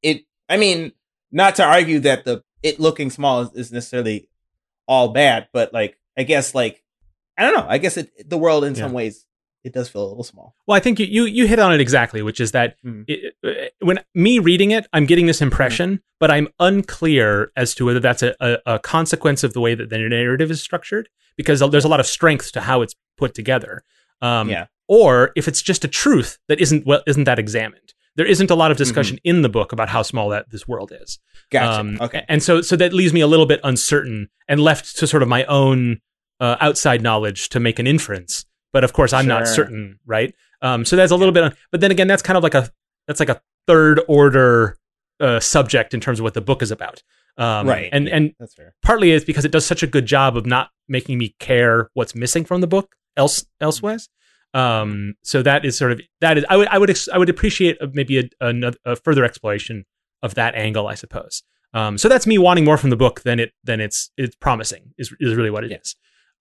not to argue that it looking small is necessarily all bad, but like I guess like. I don't know. I guess the world in some ways, it does feel a little small. Well, I think you hit on it exactly, which is that when me reading it, I'm getting this impression, but I'm unclear as to whether that's a consequence of the way that the narrative is structured, because there's a lot of strength to how it's put together. Or if it's just a truth that isn't that examined. There isn't a lot of discussion in the book about how small this world is. Gotcha. Okay. And so that leaves me a little bit uncertain and left to sort of my own outside knowledge to make an inference, but of course I'm not certain, right? So that's a little bit, but then again, that's kind of like a third order subject in terms of what the book is about, right? And that's fair. Partly it's because it does such a good job of not making me care what's missing from the book elsewise. So that is I would appreciate maybe a further exploration of that angle, I suppose. So that's me wanting more from the book than it's promising is really what it is.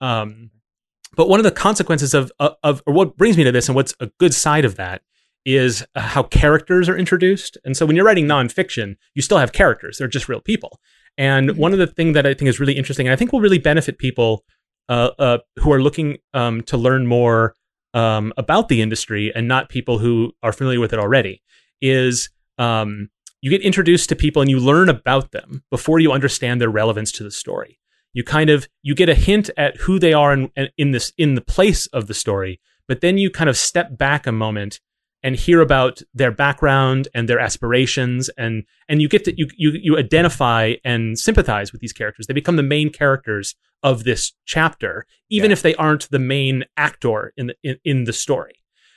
But one of the consequences of or what brings me to this and what's a good side of that is how characters are introduced. And so when you're writing nonfiction, you still have characters. They're just real people. And one of the things that I think is really interesting, and I think will really benefit people who are looking to learn more about the industry and not people who are familiar with it already, is you get introduced to people and you learn about them before you understand their relevance to the story. You get a hint at who they are in the place of the story, but then you kind of step back a moment and hear about their background and their aspirations, and you get to you identify and sympathize with these characters. They become the main characters of this chapter, even if they aren't the main actor in the story.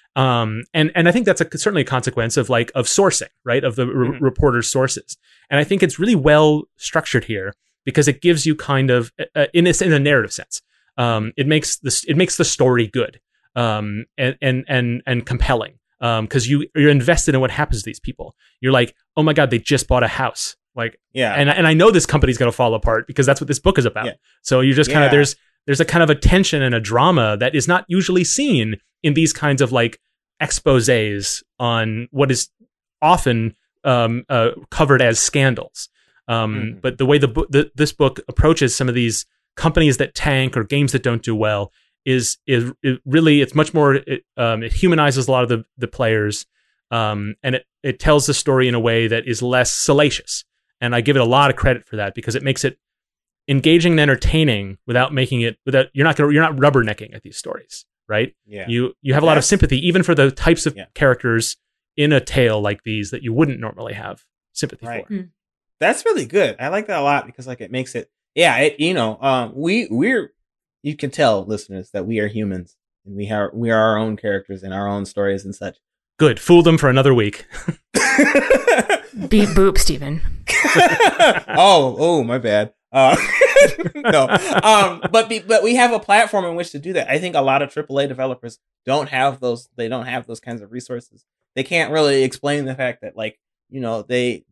And I think that's certainly a consequence of sourcing, right? Of the reporter's sources. And I think it's really well structured here because it gives you kind of in a narrative sense. It makes the story good and compelling because you're invested in what happens to these people. You're like, oh my God, they just bought a house. And I know this company's going to fall apart because that's what this book is about. Yeah. So you just kind of there's a kind of a tension and a drama that is not usually seen in these kinds of exposés on what is often covered as scandals. But the way this book approaches some of these companies that tank or games that don't do well is really, it's much more, it humanizes a lot of the players, and it tells the story in a way that is less salacious. And I give it a lot of credit for that because it makes it engaging and entertaining without you're not rubbernecking at these stories, right? Yeah. You have a lot of sympathy even for the types of characters in a tale like these that you wouldn't normally have sympathy for. That's really good. I like that a lot because it makes it, we're you can tell, listeners, that we are humans and we are our own characters in our own stories and such. Good. Fool them for another week. Beep boop, Stephen. oh, my bad. No. But we have a platform in which to do that. I think a lot of AAA developers don't have those. They don't have those kinds of resources. They can't really explain the fact that they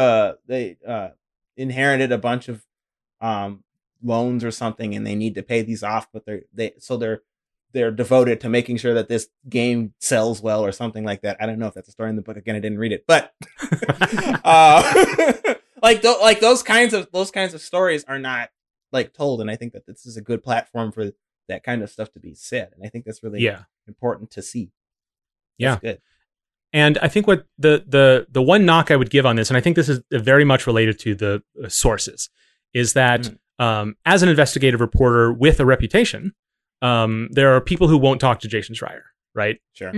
inherited a bunch of loans or something and they need to pay these off, but they're devoted to making sure that this game sells well or something like that. I don't know if that's a story in the book. Again, I didn't read it, but those kinds of stories are not told, and I think that this is a good platform for that kind of stuff to be said, and I think that's really important to see. That's good. And I think what the one knock I would give on this, and I think this is very much related to the sources, is that as an investigative reporter with a reputation, there are people who won't talk to Jason Schreier, right? Sure.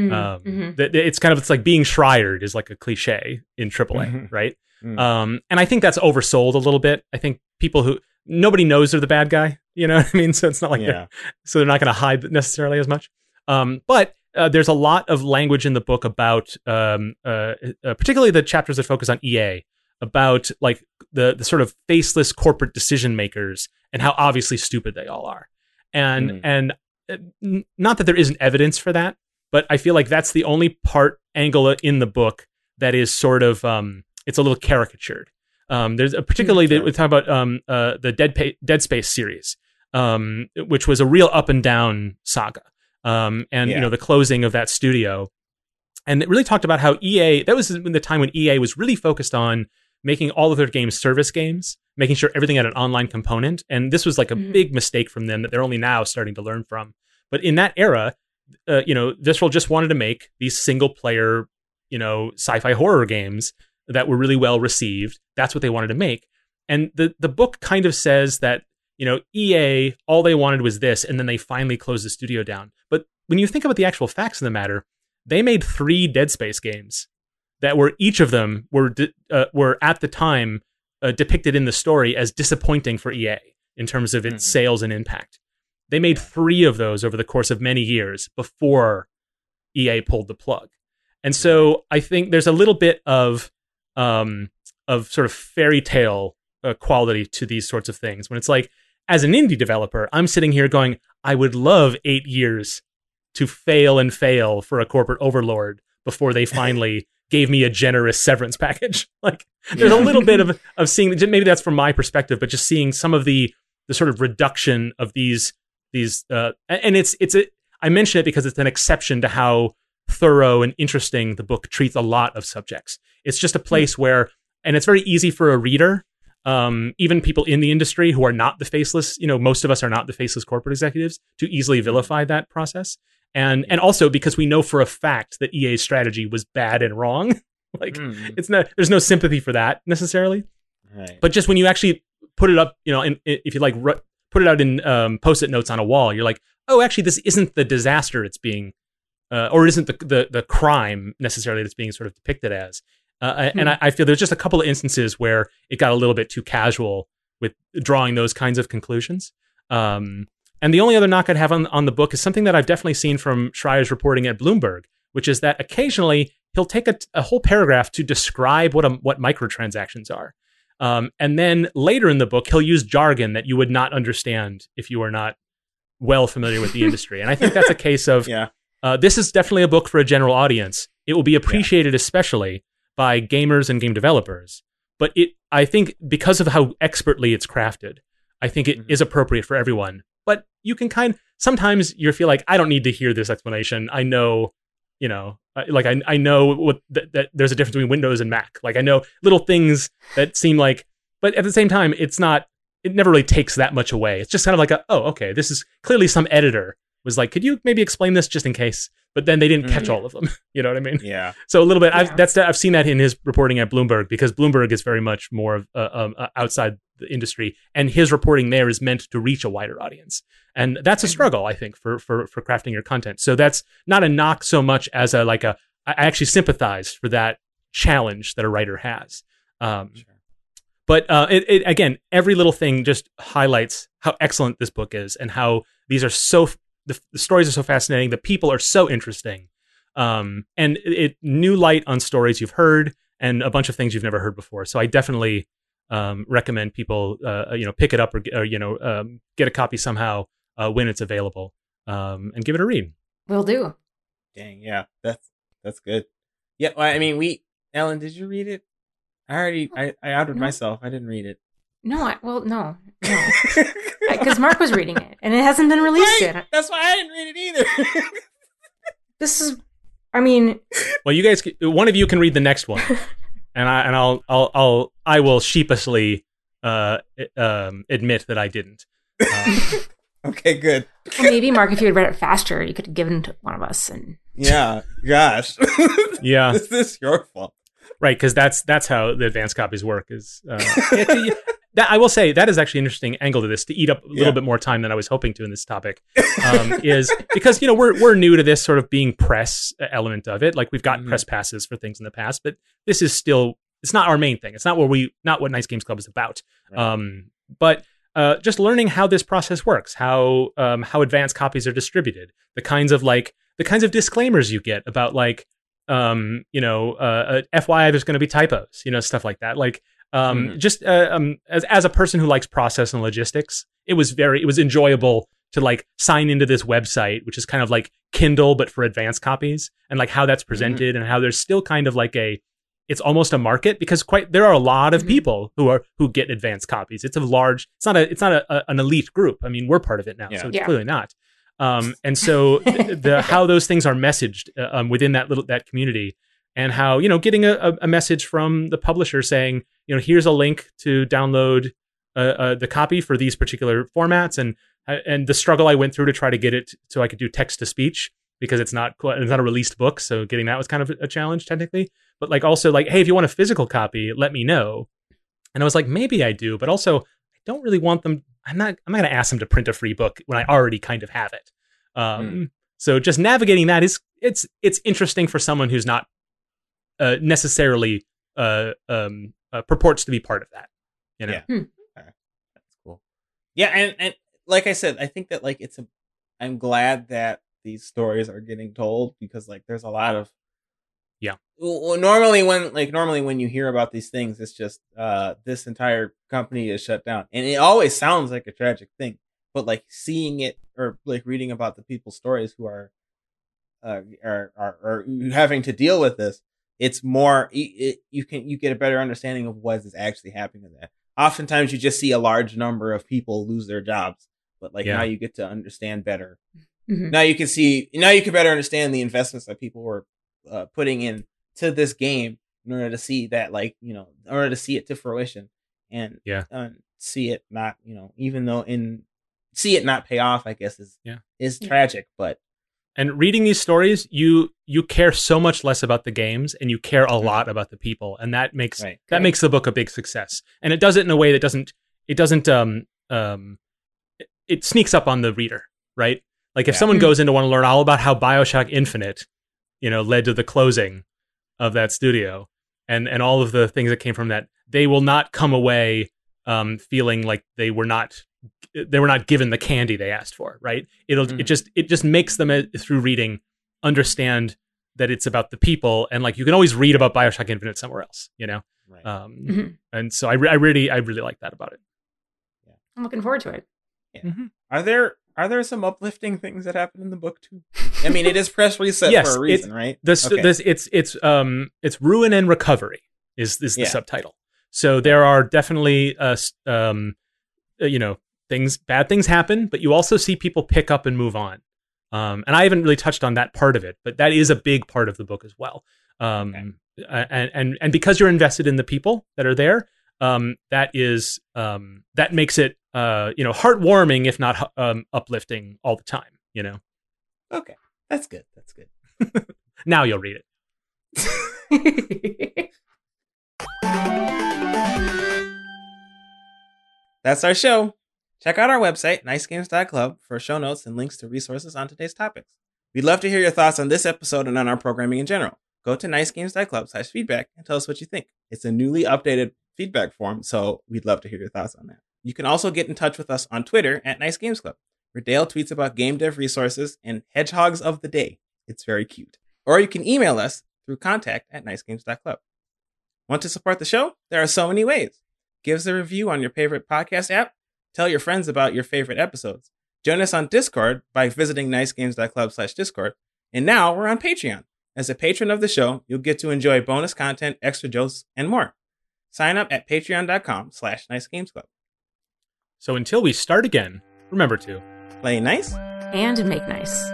It's like being Schreiered is like a cliche in AAA, right? And I think that's oversold a little bit. I think nobody knows they're the bad guy, you know what I mean? So it's not like they're not going to hide necessarily as much. But there's a lot of language in the book about, particularly the chapters that focus on EA, about the sort of faceless corporate decision makers and how obviously stupid they all are. And not that there isn't evidence for that, but I feel like that's the only angle in the book that is sort of it's a little caricatured. There's particularly we talk about the Dead Space series, which was a real up and down saga, the closing of that studio, and it really talked about how EA, that was the time when EA was really focused on making all of their games service games, making sure everything had an online component. And this was a big mistake from them that they're only now starting to learn from. But in that era, Visceral just wanted to make these single player, sci-fi horror games that were really well received. That's what they wanted to make. And the book kind of says that, EA, all they wanted was this, and then they finally closed the studio down. But when you think about the actual facts of the matter, they made 3 Dead Space games that were, each of them were at the time depicted in the story as disappointing for EA in terms of its sales and impact. They made 3 of those over the course of many years before EA pulled the plug. And so I think there's a little bit of sort of fairy tale quality to these sorts of things. When it's as an indie developer, I'm sitting here going, I would love 8 years to fail and fail for a corporate overlord before they finally gave me a generous severance package. There's a little bit of seeing, maybe that's from my perspective, but just seeing some of the sort of reduction of these and I mention it because it's an exception to how thorough and interesting the book treats a lot of subjects. It's just a place where, and it's very easy for a reader, even people in the industry who are not the faceless, most of us are not the faceless corporate executives, to easily vilify that process. And also because we know for a fact that EA's strategy was bad and wrong. There's no sympathy for that necessarily. Right. But just when you actually put it up, if you put it out in Post-it notes on a wall, you're like, oh, actually, this isn't the disaster it's being, or isn't the crime necessarily that's being sort of depicted as. And I feel there's just a couple of instances where it got a little bit too casual with drawing those kinds of conclusions. And the only other knock I'd have on the book is something that I've definitely seen from Schreier's reporting at Bloomberg, which is that occasionally he'll take a whole paragraph to describe what microtransactions are. And then later in the book, he'll use jargon that you would not understand if you were not well familiar with the industry. And I think that's a case of, this is definitely a book for a general audience. It will be appreciated especially by gamers and game developers. But I think because of how expertly it's crafted, I think it is appropriate for everyone. But you can sometimes you feel like, I don't need to hear this explanation. I know, I know that there's a difference between Windows and Mac. Like I know little things that seem like, but at the same time, it never really takes that much away. It's just kind of like okay, this is clearly some editor was like, could you maybe explain this just in case? But then they didn't catch all of them. You know what I mean? Yeah. So a little bit. I've seen that in his reporting at Bloomberg, because Bloomberg is very much more of outside the industry, and his reporting there is meant to reach a wider audience, and that's a struggle, I think, for crafting your content. So that's not a knock so much as I actually sympathize for that challenge that a writer has. But it again, every little thing just highlights how excellent this book is, and how these are the stories are so fascinating. The people are so interesting. And it new light on stories you've heard and a bunch of things you've never heard before. So I definitely recommend people, pick it up or get a copy somehow when it's available, and give it a read. Will do. Dang, yeah, that's good. Yeah, well, I mean, Ellen, did you read it? I outed myself. I didn't read it. No, no. Because Mark was reading it, and it hasn't been released yet. That's why I didn't read it either. This is, I mean. Well, you guys, one of you can read the next one, and I will sheepishly admit that I didn't. Okay, good. Well, maybe Mark, if you had read it faster, you could have given it to one of us. And yeah, gosh. Yeah, is this your fault? Right, because that's how the advanced copies work. Is that I will say that is actually an interesting angle to this, to eat up a little bit more time than I was hoping to in this topic, is because we're new to this sort of being press element of it. Like we've got press passes for things in the past, but this is still, it's not our main thing. It's not what Nice Games Club is about. Right. But just learning how this process works, how advanced copies are distributed, the kinds of disclaimers you get about FYI, there's going to be typos, stuff like that. Like, just as a person who likes process and logistics, it was enjoyable to sign into this website, which is kind of like Kindle, but for advanced copies, and how that's presented, and how there's still kind of it's almost a market, because there are a lot of people who get advanced copies. It's not an elite group. I mean, we're part of it now, so it's clearly not. And so how those things are messaged within that community, and how, getting a message from the publisher saying, here's a link to download the copy for these particular formats, and the struggle I went through to try to get it so I could do text to speech, because it's not a released book. So getting that was kind of a challenge technically, but also hey, if you want a physical copy, let me know. And I was like, maybe I do, but also I don't really want them. I'm not going to ask them to print a free book when I already kind of have it. So just navigating that it's interesting for someone who's not necessarily purports to be part of that. Yeah, that's cool. Yeah, and like I said, I think that I'm glad that these stories are getting told, because there's a lot of normally when you hear about these things, it's just this entire company is shut down, and it always sounds like a tragic thing. But seeing it, or reading about the people's stories who are having to deal with this, it's more you get a better understanding of what is actually happening to that. Oftentimes, you just see a large number of people lose their jobs, but now you get to understand better. Mm-hmm. Now you can better understand the investments that people were putting in to this game in order to see that, in order to see it to fruition, and see it not, even though see it not pay off, I guess is tragic, but. And reading these stories, you care so much less about the games, and you care a lot about the people, and that makes makes the book a big success. And it does it in a way that it sneaks up on the reader, right? If someone goes in to want to learn all about how BioShock Infinite, led to the closing of that studio, and all of the things that came from that, they will not come away feeling like they were not given the candy they asked for, right? It just makes them, through reading, understand that it's about the people, and like you can always read about BioShock Infinite somewhere else, you know. Right. And so I really like that about it. I'm looking forward to it. Yeah. Are there some uplifting things that happen in the book too? I mean, it is press reset Yes, for a reason, right? It's ruin and recovery is the subtitle. So there are definitely bad things happen, but you also see people pick up and move on. And I haven't really touched on that part of it, but that is a big part of the book as well. And because you're invested in the people that are there, that makes it heartwarming, if not uplifting all the time, you know. Okay, that's good. Now you'll read it. That's our show. Check out our website, nicegames.club, for show notes and links to resources on today's topics. We'd love to hear your thoughts on this episode and on our programming in general. Go to nicegames.club/feedback and tell us what you think. It's a newly updated feedback form, so we'd love to hear your thoughts on that. You can also get in touch with us on Twitter at Nice Games Club, where Dale tweets about game dev resources and hedgehogs of the day. It's very cute. Or you can email us through contact@nicegames.club. Want to support the show? There are so many ways. Give us a review on your favorite podcast app. Tell your friends about your favorite episodes. Join us on Discord by visiting nicegames.club/Discord. And now we're on Patreon. As a patron of the show, you'll get to enjoy bonus content, extra jokes, and more. Sign up at patreon.com/nicegamesclub. So until we start again, remember to play nice and make nice.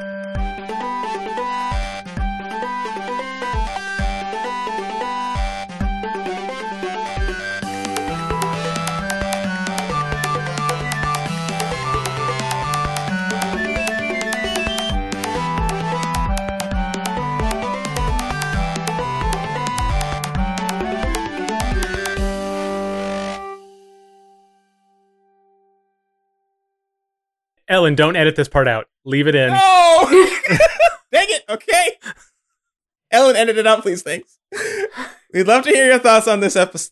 Ellen, don't edit this part out. Leave it in. No! Dang it. Okay. Ellen, edit it out, please. Thanks. We'd love to hear your thoughts on this episode.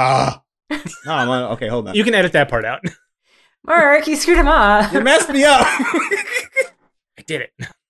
Okay, hold on. You can edit that part out. Mark, you screwed him up. You messed me up. I did it.